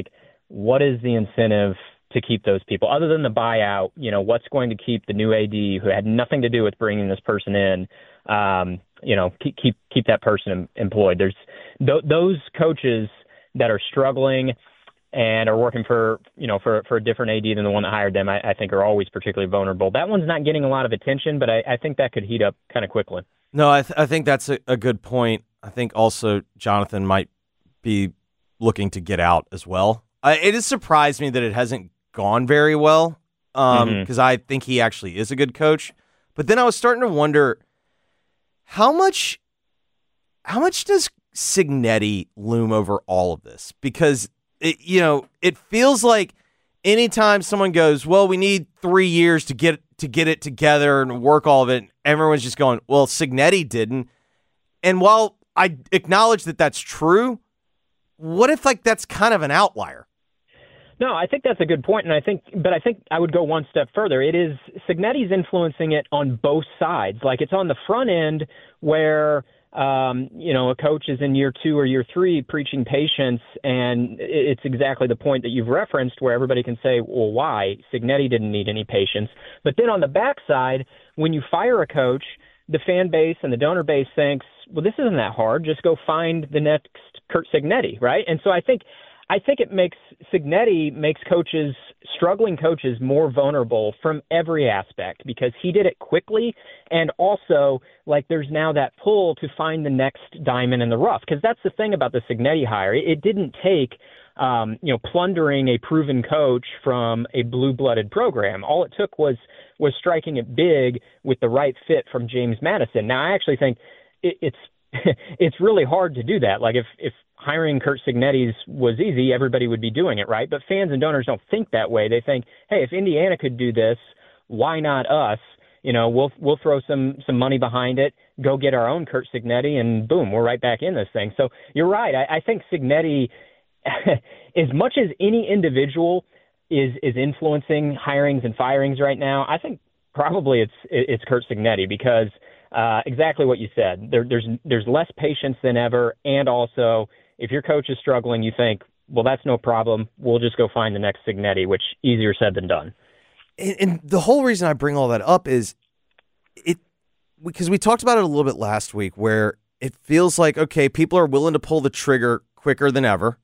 what is the incentive to keep those people other than the buyout? You know, what's going to keep the new A D who had nothing to do with bringing this person in, um, you know, keep, keep, keep that person employed. There's th- those coaches that are struggling and are working for, you know, for, for a different A D than the one that hired them, I, I think are always particularly vulnerable. That one's not getting a lot of attention, but I, I think that could heat up kind of quickly. No, I, th- I think that's a, a good point. I think also Jonathan might be looking to get out as well. I, it has surprised me that it hasn't gone very well because um, mm-hmm. I think he actually is a good coach. But then I was starting to wonder how much, how much does Cignetti loom over all of this? Because It, you know, it feels like anytime someone goes, well, we need three years to get to get it together and work all of it, everyone's just going, well, Cignetti didn't. And while I acknowledge that that's true, what if like that's kind of an outlier? No, I think that's a good point, and I think, but I think I would go one step further. It is Cignetti's influencing it on both sides. Like it's on the front end where. Um, you know, a coach is in year two or year three preaching patience, and it's exactly the point that you've referenced where everybody can say, well, why? Cignetti didn't need any patience. But then on the backside, when you fire a coach, the fan base and the donor base thinks, well, this isn't that hard. Just go find the next Curt Cignetti, right? And so I think I think it makes Cignetti makes coaches, struggling coaches, more vulnerable from every aspect because he did it quickly. And also, like, there's now that pull to find the next diamond in the rough. Because that's the thing about the Cignetti hire. It, it didn't take, um, you know, plundering a proven coach from a blue-blooded program. All it took was was striking it big with the right fit from James Madison. Now, I actually think it, it's it's really hard to do that. Like, if if hiring Curt Cignetti's was easy, everybody would be doing it, right? But fans and donors don't think that way. They think, hey, if Indiana could do this, why not us? You know, we'll we'll throw some some money behind it, go get our own Curt Cignetti, and boom, we're right back in this thing. So you're right. I, I think Cignetti, as much as any individual is is influencing hirings and firings right now, I think probably it's it's Curt Cignetti because uh, exactly what you said. There, there's there's less patience than ever, and also if your coach is struggling, you think, well, that's no problem. We'll just go find the next Cignetti, which easier said than done. And, and the whole reason I bring all that up is it because we talked about it a little bit last week where it feels like, okay, people are willing to pull the trigger quicker than ever.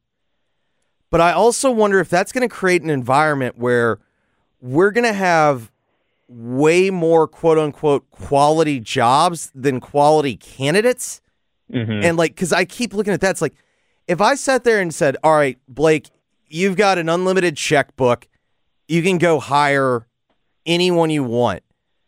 But I also wonder if that's going to create an environment where we're going to have way more quote unquote quality jobs than quality candidates. Mm-hmm. And like, because I keep looking at that, it's like, if I sat there and said, all right, Blake, you've got an unlimited checkbook, you can go hire anyone you want.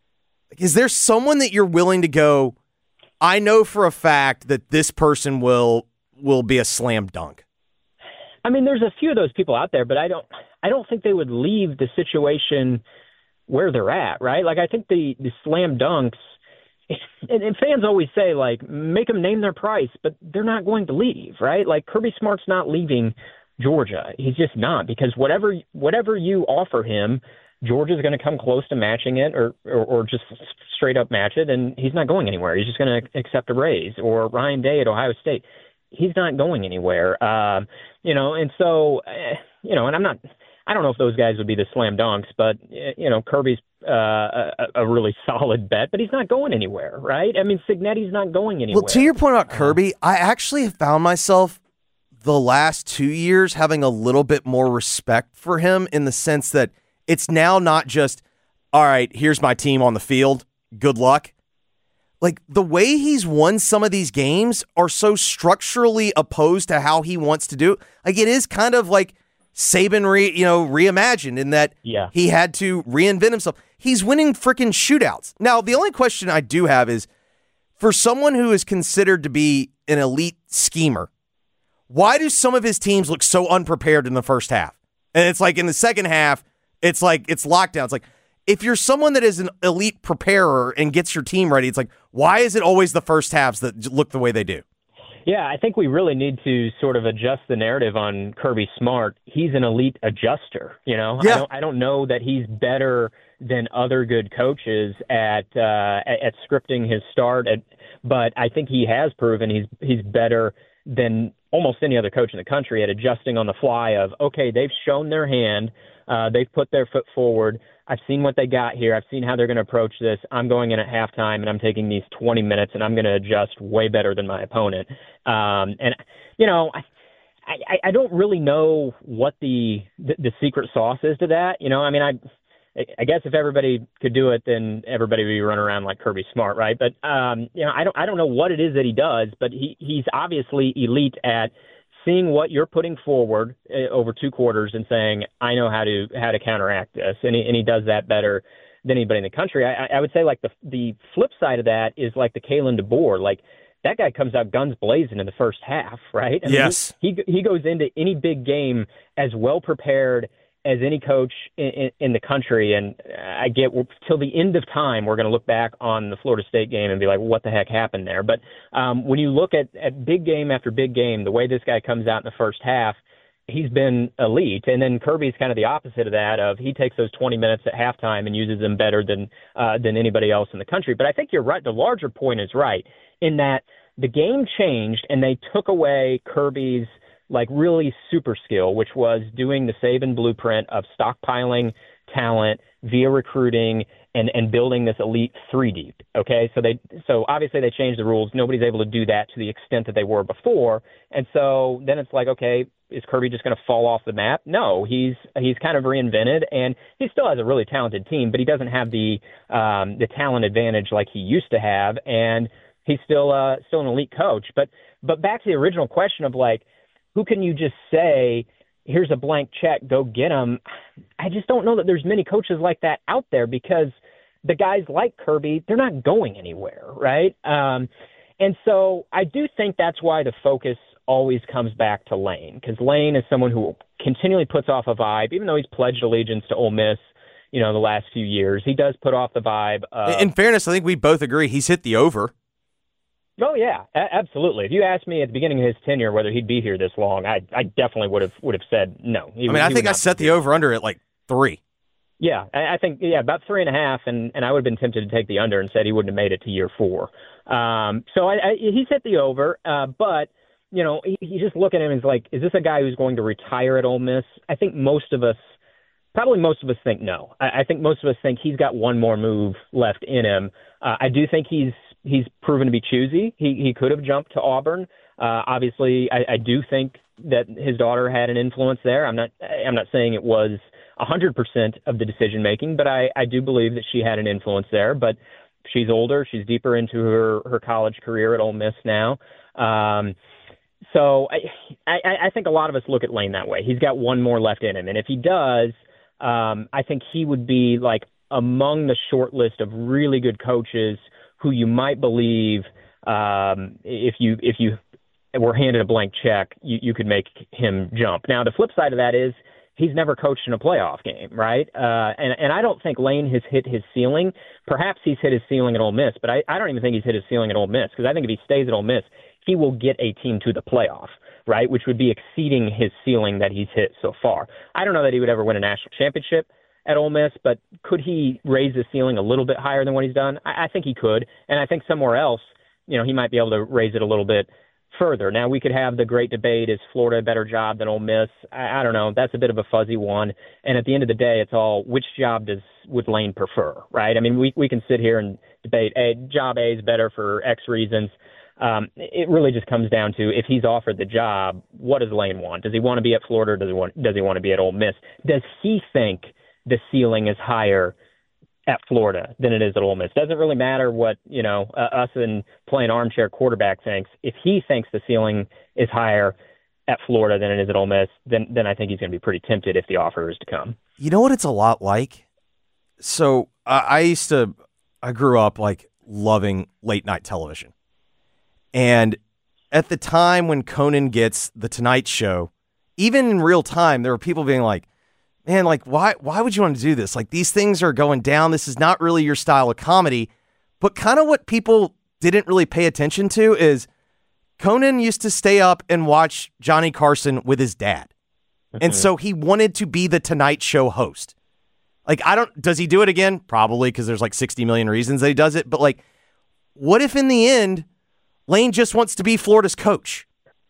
Is there someone that you're willing to go, I know for a fact that this person will will be a slam dunk? I mean, there's a few of those people out there, but I don't I don't think they would leave the situation where they're at, right? Like, I think the, the slam dunks, and, and fans always say, like, make them name their price, but they're not going to leave, right? Like, Kirby Smart's not leaving Georgia. He's just not, because whatever whatever you offer him, Georgia's going to come close to matching it or, or, or just straight up match it, and he's not going anywhere. He's just going to accept a raise. Or Ryan Day at Ohio State. He's not going anywhere. Um, you know, and so, uh, you know, and I'm not – I don't know if those guys would be the slam dunks, but, you know, Kirby's uh, a, a really solid bet, but he's not going anywhere, right? I mean, Cignetti's not going anywhere. Well, to your point about Kirby, I actually have found myself the last two years having a little bit more respect for him in the sense that it's now not just, all right, here's my team on the field, good luck. Like, the way he's won some of these games are so structurally opposed to how he wants to do it. Like, it is kind of like Saban, re, you know, reimagined in that yeah. he had to reinvent himself. He's winning freaking shootouts. Now, the only question I do have is, for someone who is considered to be an elite schemer, why do some of his teams look so unprepared in the first half? And it's like in the second half, it's like it's lockdown. It's like, if you're someone that is an elite preparer and gets your team ready, it's like, why is it always the first halves that look the way they do? Yeah, I think we really need to sort of adjust the narrative on Kirby Smart. He's an elite adjuster, you know? Yeah. I don't I don't know that he's better than other good coaches at uh, at, at scripting his start, at, but I think he has proven he's he's better than almost any other coach in the country at adjusting on the fly of, okay, they've shown their hand. Uh, they've put their foot forward. I've seen what they got here. I've seen how they're going to approach this. I'm going in at halftime, and I'm taking these twenty minutes, and I'm going to adjust way better than my opponent. Um, and, you know, I, I, I don't really know what the, the the secret sauce is to that. You know, I mean, I I guess if everybody could do it, then everybody would be running around like Kirby Smart, right? But, um, you know, I don't I don't know what it is that he does, but he, he's obviously elite at seeing what you're putting forward uh, over two quarters and saying, I know how to how to counteract this. And he, and he does that better than anybody in the country. I, I would say like the the flip side of that is like the Kalen DeBoer. Like that guy comes out guns blazing in the first half, right? I mean, yes. He, he he goes into any big game as well prepared as any coach in, in, in the country. And I get till the end of time, we're going to look back on the Florida State game and be like, what the heck happened there? But um, when you look at, at big game after big game, the way this guy comes out in the first half, he's been elite. And then Kirby's kind of the opposite of that, of he takes those twenty minutes at halftime and uses them better than uh, than anybody else in the country. But I think you're right. The larger point is right in that the game changed and they took away Kirby's like really super skill, which was doing the Saban blueprint of stockpiling talent via recruiting and, and building this elite three deep. Okay. So they, so obviously they changed the rules. Nobody's able to do that to the extent that they were before. And so then it's like, okay, is Kirby just going to fall off the map? No, he's, he's kind of reinvented and he still has a really talented team, but he doesn't have the, um, the talent advantage like he used to have. And he's still, uh, still an elite coach. But, but back to the original question of like, who can you just say, here's a blank check, go get him? I just don't know that there's many coaches like that out there because the guys like Kirby, they're not going anywhere, right? Um, and so I do think that's why the focus always comes back to Lane, because Lane is someone who continually puts off a vibe, even though he's pledged allegiance to Ole Miss, you know, the last few years. He does put off the vibe. Of, In fairness, I think we both agree he's hit the over. Oh yeah, a- absolutely. If you asked me at the beginning of his tenure whether he'd be here this long, I I definitely would have would have said no. He, I mean, I think I set the over under at like three. Yeah, I, I think yeah about three and a half, and, and I would have been tempted to take the under and said he wouldn't have made it to year four. Um, so I, I, he's hit the over, uh, but you know, you, you just look at him and it's like, is this a guy who's going to retire at Ole Miss? I think most of us, probably most of us think no. I, I think most of us think he's got one more move left in him. Uh, I do think he's He's proven to be choosy. He he could have jumped to Auburn. Uh, obviously, I, I do think that his daughter had an influence there. I'm not I'm not saying it was one hundred percent of the decision making, but I, I do believe that she had an influence there. But she's older. She's deeper into her, her college career at Ole Miss now. Um, so I, I I think a lot of us look at Lane that way. He's got one more left in him, and if he does, um, I think he would be like among the short list of really good coaches who you might believe um, if you if you were handed a blank check, you, you could make him jump. Now, the flip side of that is he's never coached in a playoff game, right? Uh, and, and I don't think Lane has hit his ceiling. Perhaps he's hit his ceiling at Ole Miss, but I, I don't even think he's hit his ceiling at Ole Miss because I think if he stays at Ole Miss, he will get a team to the playoff, right, which would be exceeding his ceiling that he's hit so far. I don't know that he would ever win a national championship at Ole Miss, but could he raise the ceiling a little bit higher than what he's done? I, I think he could, and I think somewhere else, you know, he might be able to raise it a little bit further. Now, we could have the great debate, is Florida a better job than Ole Miss? I, I don't know. That's a bit of a fuzzy one, and at the end of the day, it's all which job does would Lane prefer, right? I mean, we, we can sit here and debate, hey, job A is better for X reasons. Um, it really just comes down to if he's offered the job, what does Lane want? Does he want to be at Florida or does he want, does he want to be at Ole Miss? Does he think the ceiling is higher at Florida than it is at Ole Miss? Doesn't really matter what, you know, uh, us and playing armchair quarterback thinks. If he thinks the ceiling is higher at Florida than it is at Ole Miss, then then I think he's going to be pretty tempted if the offer is to come. You know what it's a lot like? So uh, I used to, I grew up like loving late night television. And at the time when Conan gets The Tonight Show, even in real time, there were people being like, man, like, why why would you want to do this? Like, these things are going down. This is not really your style of comedy. But kind of what people didn't really pay attention to is Conan used to stay up and watch Johnny Carson with his dad. And so he wanted to be the Tonight Show host. Like, I don't, does he do it again? Probably, because there's like sixty million reasons that he does it. But like, what if in the end, Lane just wants to be Florida's coach?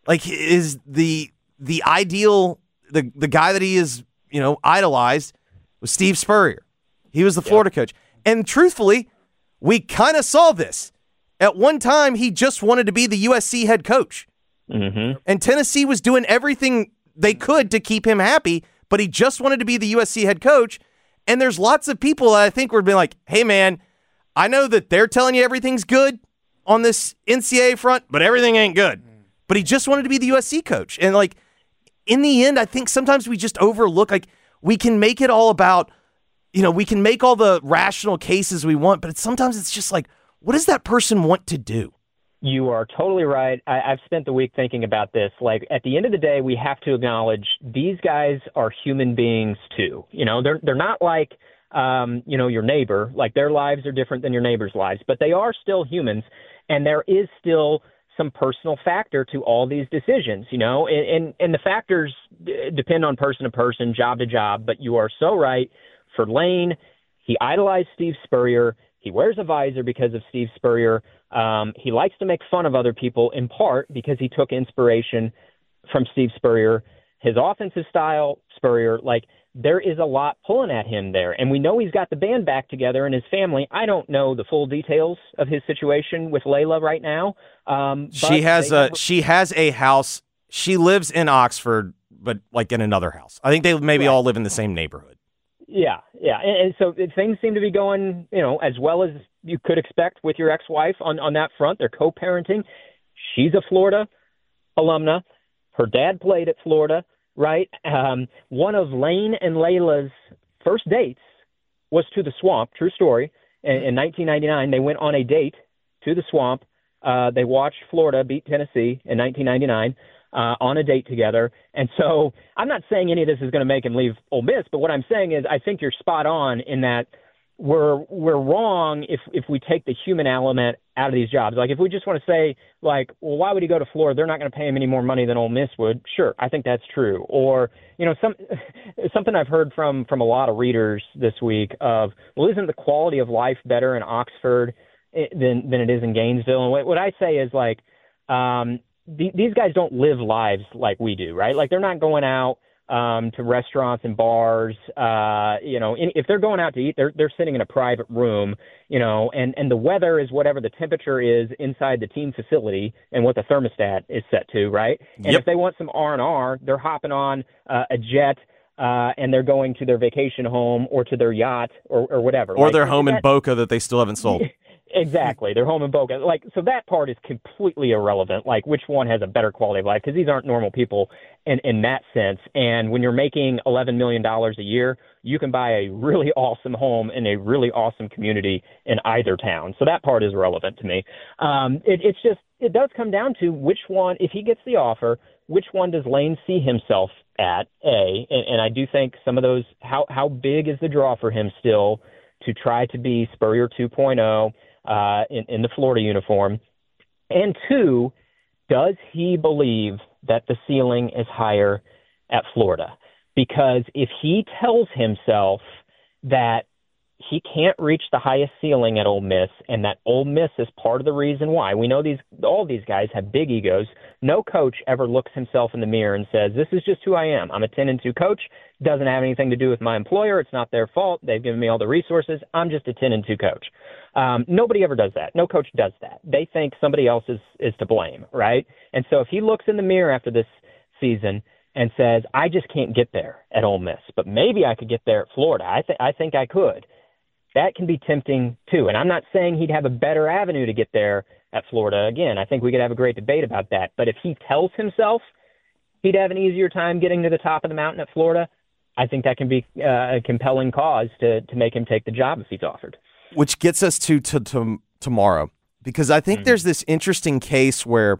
Like, is the the ideal, the, the guy that he is, you know, idolized was Steve Spurrier. He was the Florida yep. coach. And truthfully, we kind of saw this. At one time, he just wanted to be the U S C head coach. Mm-hmm. And Tennessee was doing everything they could to keep him happy, but he just wanted to be the U S C head coach. And there's lots of people that I think would be like, hey, man, I know that they're telling you everything's good on this N C double A front, but everything ain't good. But he just wanted to be the U S C coach. And, like, in the end, I think sometimes we just overlook, like, we can make it all about, you know, we can make all the rational cases we want, but it's, sometimes it's just like, what does that person want to do? You are totally right. I, I've spent the week thinking about this. Like, at the end of the day, we have to acknowledge these guys are human beings too. You know, they're they're not like, um, you know, your neighbor. Like, their lives are different than your neighbor's lives, but they are still humans, and there is still some personal factor to all these decisions, you know, and, and, and the factors d- depend on person to person, job to job, but you are so right. For Lane, he idolized Steve Spurrier. He wears a visor because of Steve Spurrier. Um, he likes to make fun of other people in part because he took inspiration from Steve Spurrier. His offensive style, Spurrier, like, there is a lot pulling at him there. And we know he's got the band back together and his family. I don't know the full details of his situation with Layla right now. Um, she has a never- she has a house. She lives in Oxford, but like in another house. I think they maybe right. all live in the same neighborhood. Yeah, yeah. And, and so things seem to be going, you know, as well as you could expect with your ex-wife on, on that front. They're co-parenting. She's a Florida alumna. Her dad played at Florida. Right. Um, one of Lane and Layla's first dates was to the Swamp. True story. In, in nineteen ninety-nine, they went on a date to the Swamp. Uh, they watched Florida beat Tennessee in nineteen ninety-nine uh, on a date together. And so I'm not saying any of this is going to make him leave Ole Miss, but what I'm saying is I think you're spot on in that we're we're wrong if if we take the human element out of these jobs. Like, if we just want to say, like, well, why would he go to Florida? They're not going to pay him any more money than Ole Miss would. Sure, I think that's true. Or, you know, some something I've heard from from a lot of readers this week of, well, isn't the quality of life better in Oxford than than it is in Gainesville? And what, what I say is, like, um, th- these guys don't live lives like we do, right? Like, they're not going out Um, to restaurants and bars. Uh, you know, in, if they're going out to eat, they're they're sitting in a private room. You know, and and the weather is whatever the temperature is inside the team facility and what the thermostat is set to, right? And yep. if they want some R and R, they're hopping on uh, a jet uh, and they're going to their vacation home or to their yacht or, or whatever. Or like, their home that, in Boca that they still haven't sold. Exactly. They're home in Boca. Like, so that part is completely irrelevant. Like, which one has a better quality of life? Because these aren't normal people in, in that sense. And when you're making eleven million dollars a year, you can buy a really awesome home in a really awesome community in either town. So that part is relevant to me. Um, it, it's just, it does come down to which one, if he gets the offer, which one does Lane see himself at, A? And, and I do think some of those, how, how big is the draw for him still to try to be Spurrier two point oh? Uh, in, in the Florida uniform? And two, does he believe that the ceiling is higher at Florida? Because if he tells himself that he can't reach the highest ceiling at Ole Miss and that Ole Miss is part of the reason why, we know these all these guys have big egos. No coach ever looks himself in the mirror and says, this is just who I am. I'm a ten and two coach. Doesn't have anything to do with my employer. It's not their fault. They've given me all the resources. I'm just a ten and two coach. Um, nobody ever does that. No coach does that. They think somebody else is, is to blame, right? And so if he looks in the mirror after this season and says, I just can't get there at Ole Miss, but maybe I could get there at Florida. I, th- I think I could. That can be tempting too. And I'm not saying he'd have a better avenue to get there at Florida. Again, I think we could have a great debate about that. But if he tells himself he'd have an easier time getting to the top of the mountain at Florida, I think that can be uh, a compelling cause to, to make him take the job if he's offered. Which gets us to, to, to tomorrow, because I think mm-hmm. there's this interesting case where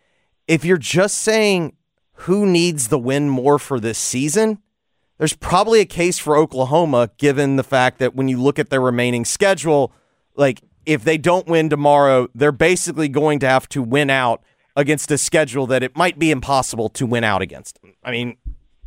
if you're just saying who needs the win more for this season, there's probably a case for Oklahoma, given the fact that when you look at their remaining schedule, like if they don't win tomorrow, they're basically going to have to win out against a schedule that it might be impossible to win out against. I mean,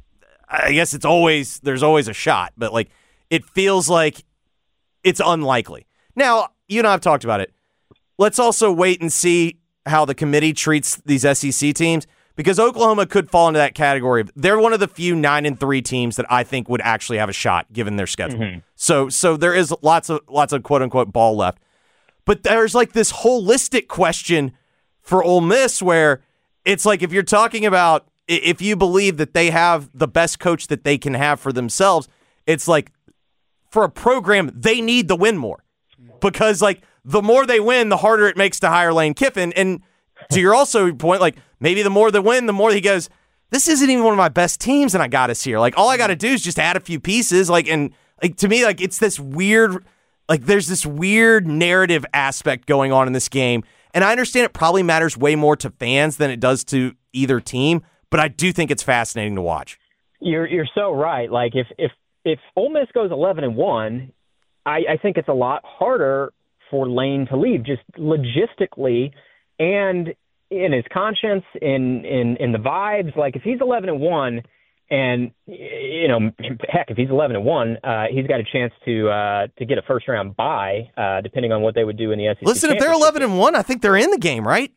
I guess it's always, there's always a shot, but like it feels like it's unlikely. Now, you and I have talked about it. Let's also wait and see how the committee treats these S E C teams, because Oklahoma could fall into that category of they're one of the few nine and three teams that I think would actually have a shot given their schedule. Mm-hmm. So so there is lots of lots of quote unquote ball left. But there's like this holistic question for Ole Miss where it's like if you're talking about if you believe that they have the best coach that they can have for themselves, it's like for a program, they need to win more. Because like the more they win, the harder it makes to hire Lane Kiffin. And to your also point, like maybe the more they win, the more he goes, this isn't even one of my best teams and I got us here. Like all I got to do is just add a few pieces. Like, and like to me, like it's this weird, like there's this weird narrative aspect going on in this game. And I understand it probably matters way more to fans than it does to either team, but I do think it's fascinating to watch. You're you're so right. Like if if if Ole Miss goes eleven and one, I, I think it's a lot harder for Lane to leave, just logistically and in his conscience, in in in the vibes. Like if he's eleven and one, and you know, heck, if he's eleven and one, uh, he's got a chance to uh, to get a first round bye, uh, depending on what they would do in the S E C. Listen, if they're eleven and one, I think they're in the game, right?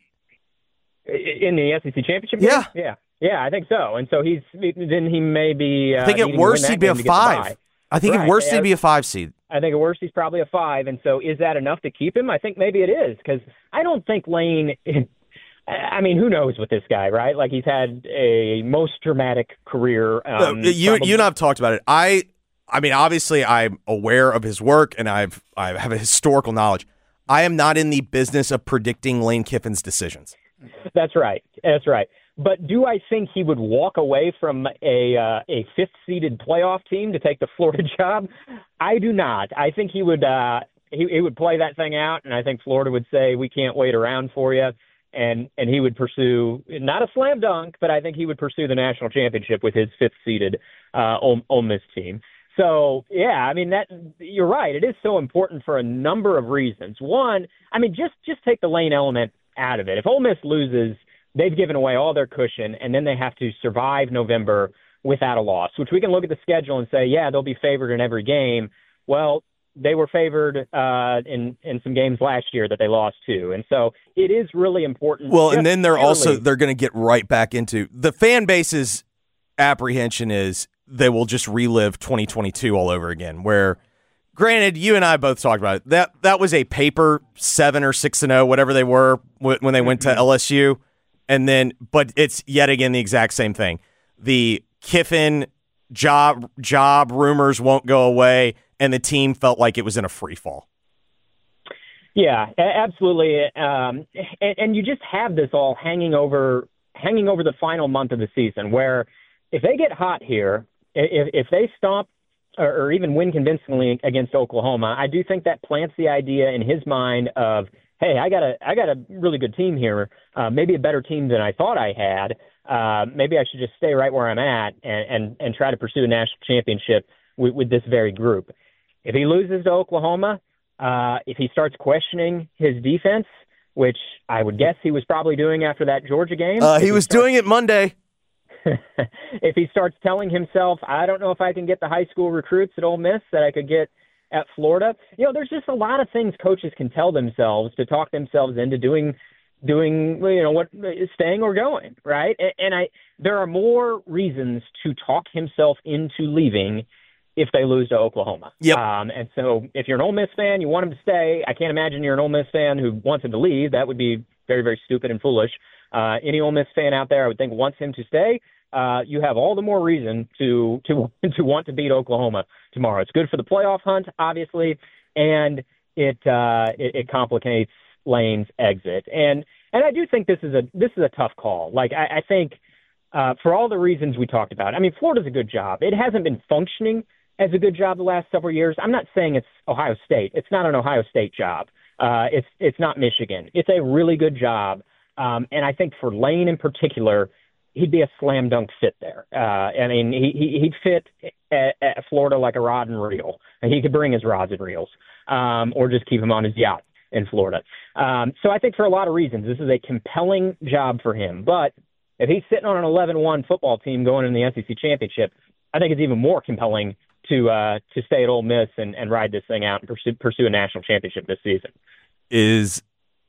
In the S E C championship game? Yeah, yeah, yeah. I think so. And so he's then he may be. Uh, I think at worst he'd be a five. I think right. at worst he'd be a five seed. I think at worst he's probably a five. And so is that enough to keep him? I think maybe it is, because I don't think Lane. I mean, who knows with this guy, right? Like he's had a most dramatic career. Um, you probably. you and I've talked about it. I I mean, obviously I'm aware of his work and I've I have a historical knowledge. I am not in the business of predicting Lane Kiffin's decisions. That's right. That's right. But do I think he would walk away from a uh, a fifth-seeded playoff team to take the Florida job? I do not. I think he would uh, he, he would play that thing out, and I think Florida would say, we can't wait around for you. And and he would pursue, not a slam dunk, but I think he would pursue the national championship with his fifth-seeded uh, Ole, Ole Miss team. So, yeah, I mean, that you're right. It is so important for a number of reasons. One, I mean, just, just take the Lane element out of it. If Ole Miss loses, they've given away all their cushion, and then they have to survive November without a loss, which we can look at the schedule and say, yeah, they'll be favored in every game. Well, they were favored uh, in in some games last year that they lost to, and so it is really important. Well, and then they're also they're going to get right back into the fan base's apprehension is they will just relive twenty twenty-two all over again. Where, granted, you and I both talked about it. That that was a paper seven or six and zero, whatever they were when they mm-hmm. went to L S U, and then but it's yet again the exact same thing. The Kiffin job job rumors won't go away. And the team felt like it was in a free fall. Yeah, absolutely. Um, and, and you just have this all hanging over, hanging over the final month of the season, where if they get hot here, if, if they stomp or, or even win convincingly against Oklahoma, I do think that plants the idea in his mind of, hey, I got a, I got a really good team here, uh, maybe a better team than I thought I had. Uh, maybe I should just stay right where I'm at and, and, and try to pursue a national championship with, with this very group. If he loses to Oklahoma, uh, if he starts questioning his defense, which I would guess he was probably doing after that Georgia game. Uh, he, he was starts, doing it Monday. If he starts telling himself, I don't know if I can get the high school recruits at Ole Miss that I could get at Florida. You know, there's just a lot of things coaches can tell themselves to talk themselves into doing, doing you know, what staying or going, right? And, and I there are more reasons to talk himself into leaving if they lose to Oklahoma. Yep. Um, and so if you're an Ole Miss fan, you want him to stay. I can't imagine you're an Ole Miss fan who wants him to leave. That would be very, very stupid and foolish. Uh, any Ole Miss fan out there, I would think, wants him to stay. Uh, you have all the more reason to, to, to want to beat Oklahoma tomorrow. It's good for the playoff hunt, obviously, and it, uh, it, it complicates Lane's exit. And, and I do think this is a, this is a tough call. Like, I, I think, uh, for all the reasons we talked about, I mean, Florida's a good job. It hasn't been functioning as a good job the last several years. I'm not saying it's Ohio State. It's not an Ohio State job. Uh, it's it's not Michigan. It's a really good job. Um, and I think for Lane in particular, he'd be a slam dunk fit there. Uh, I mean, he, he, he'd fit at, at Florida like a rod and reel. And he could bring his rods and reels um, or just keep him on his yacht in Florida. Um, so I think for a lot of reasons, this is a compelling job for him. But if he's sitting on an eleven one football team going in the S E C championship, I think it's even more compelling to uh, to stay at Ole Miss and, and ride this thing out and pursue, pursue a national championship this season. Is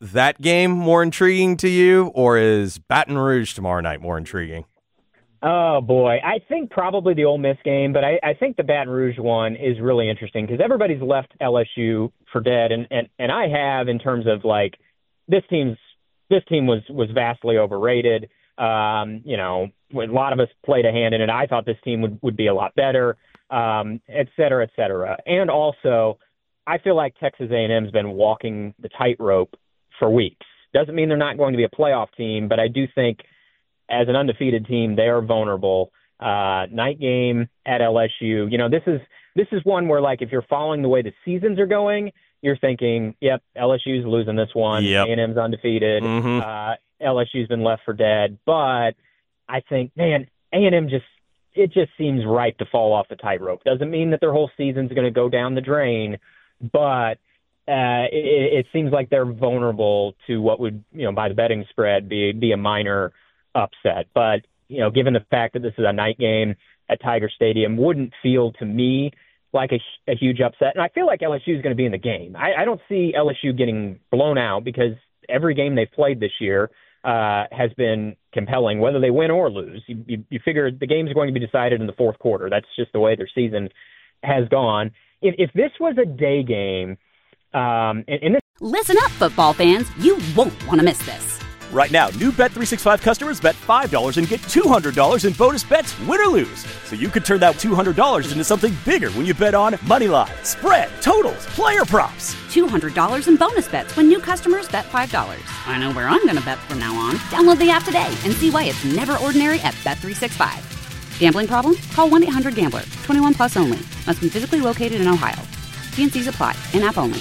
that game more intriguing to you, or is Baton Rouge tomorrow night more intriguing? Oh, boy. I think probably the Ole Miss game, but I, I think the Baton Rouge one is really interesting because everybody's left L S U for dead, and, and, and I have in terms of, like, this team's this team was, was vastly overrated. Um, you know, a lot of us played a hand in it. I thought this team would, would be a lot better, um, et cetera, et cetera. And also, I feel like Texas A and M's been walking the tightrope for weeks. Doesn't mean they're not going to be a playoff team, but I do think as an undefeated team, they are vulnerable. Uh, night game at L S U. You know, this is this is one where, like, if you're following the way the seasons are going, you're thinking, yep, L S U's losing this one. Yep. A and M's undefeated. Mm-hmm. Uh, L S U's been left for dead. But I think, man, A and M just it just seems ripe to fall off the tightrope. Doesn't mean that their whole season's going to go down the drain, but uh, it, it seems like they're vulnerable to what would, you know, by the betting spread, be be a minor upset. But, you know, given the fact that this is a night game at Tiger Stadium, wouldn't feel to me like a, a huge upset. And I feel like L S U is going to be in the game. I, I don't see L S U getting blown out because every game they've played this year uh, has been compelling, whether they win or lose. You, you, you figure the game's going to be decided in the fourth quarter. That's just the way their season has gone. If, if this was a day game, um, and, and this Listen up, football fans. You won't want to miss this. Right now, new Bet three sixty-five customers bet five dollars and get two hundred dollars in bonus bets, win or lose. So you could turn that two hundred dollars into something bigger when you bet on money line, spread, totals, player props. two hundred dollars in bonus bets when new customers bet five dollars. I know where I'm going to bet from now on. Download the app today and see why it's never ordinary at Bet three sixty-five. Gambling problem? Call one eight hundred gambler. twenty-one plus only. Must be physically located in Ohio. T and C's apply. In-app only.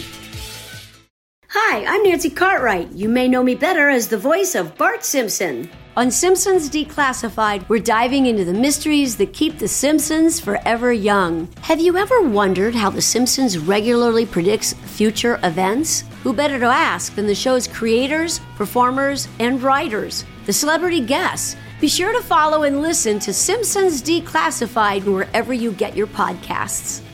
Hi, I'm Nancy Cartwright. You may know me better as the voice of Bart Simpson. On Simpsons Declassified, we're diving into the mysteries that keep the Simpsons forever young. Have you ever wondered how The Simpsons regularly predicts future events? Who better to ask than the show's creators, performers, and writers, the celebrity guests? Be sure to follow and listen to Simpsons Declassified wherever you get your podcasts.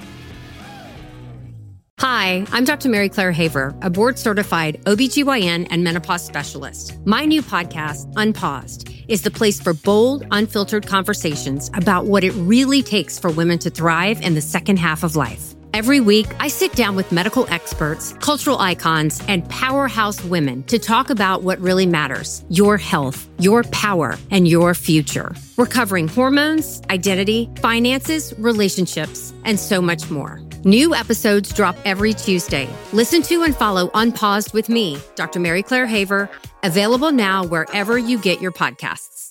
Hi, I'm Doctor Mary Claire Haver, a board-certified O B G Y N and menopause specialist. My new podcast, Unpaused, is the place for bold, unfiltered conversations about what it really takes for women to thrive in the second half of life. Every week, I sit down with medical experts, cultural icons, and powerhouse women to talk about what really matters: your health, your power, and your future. We're covering hormones, identity, finances, relationships, and so much more. New episodes drop every Tuesday. Listen to and follow Unpaused with me, Doctor Mary Claire Haver, available now wherever you get your podcasts.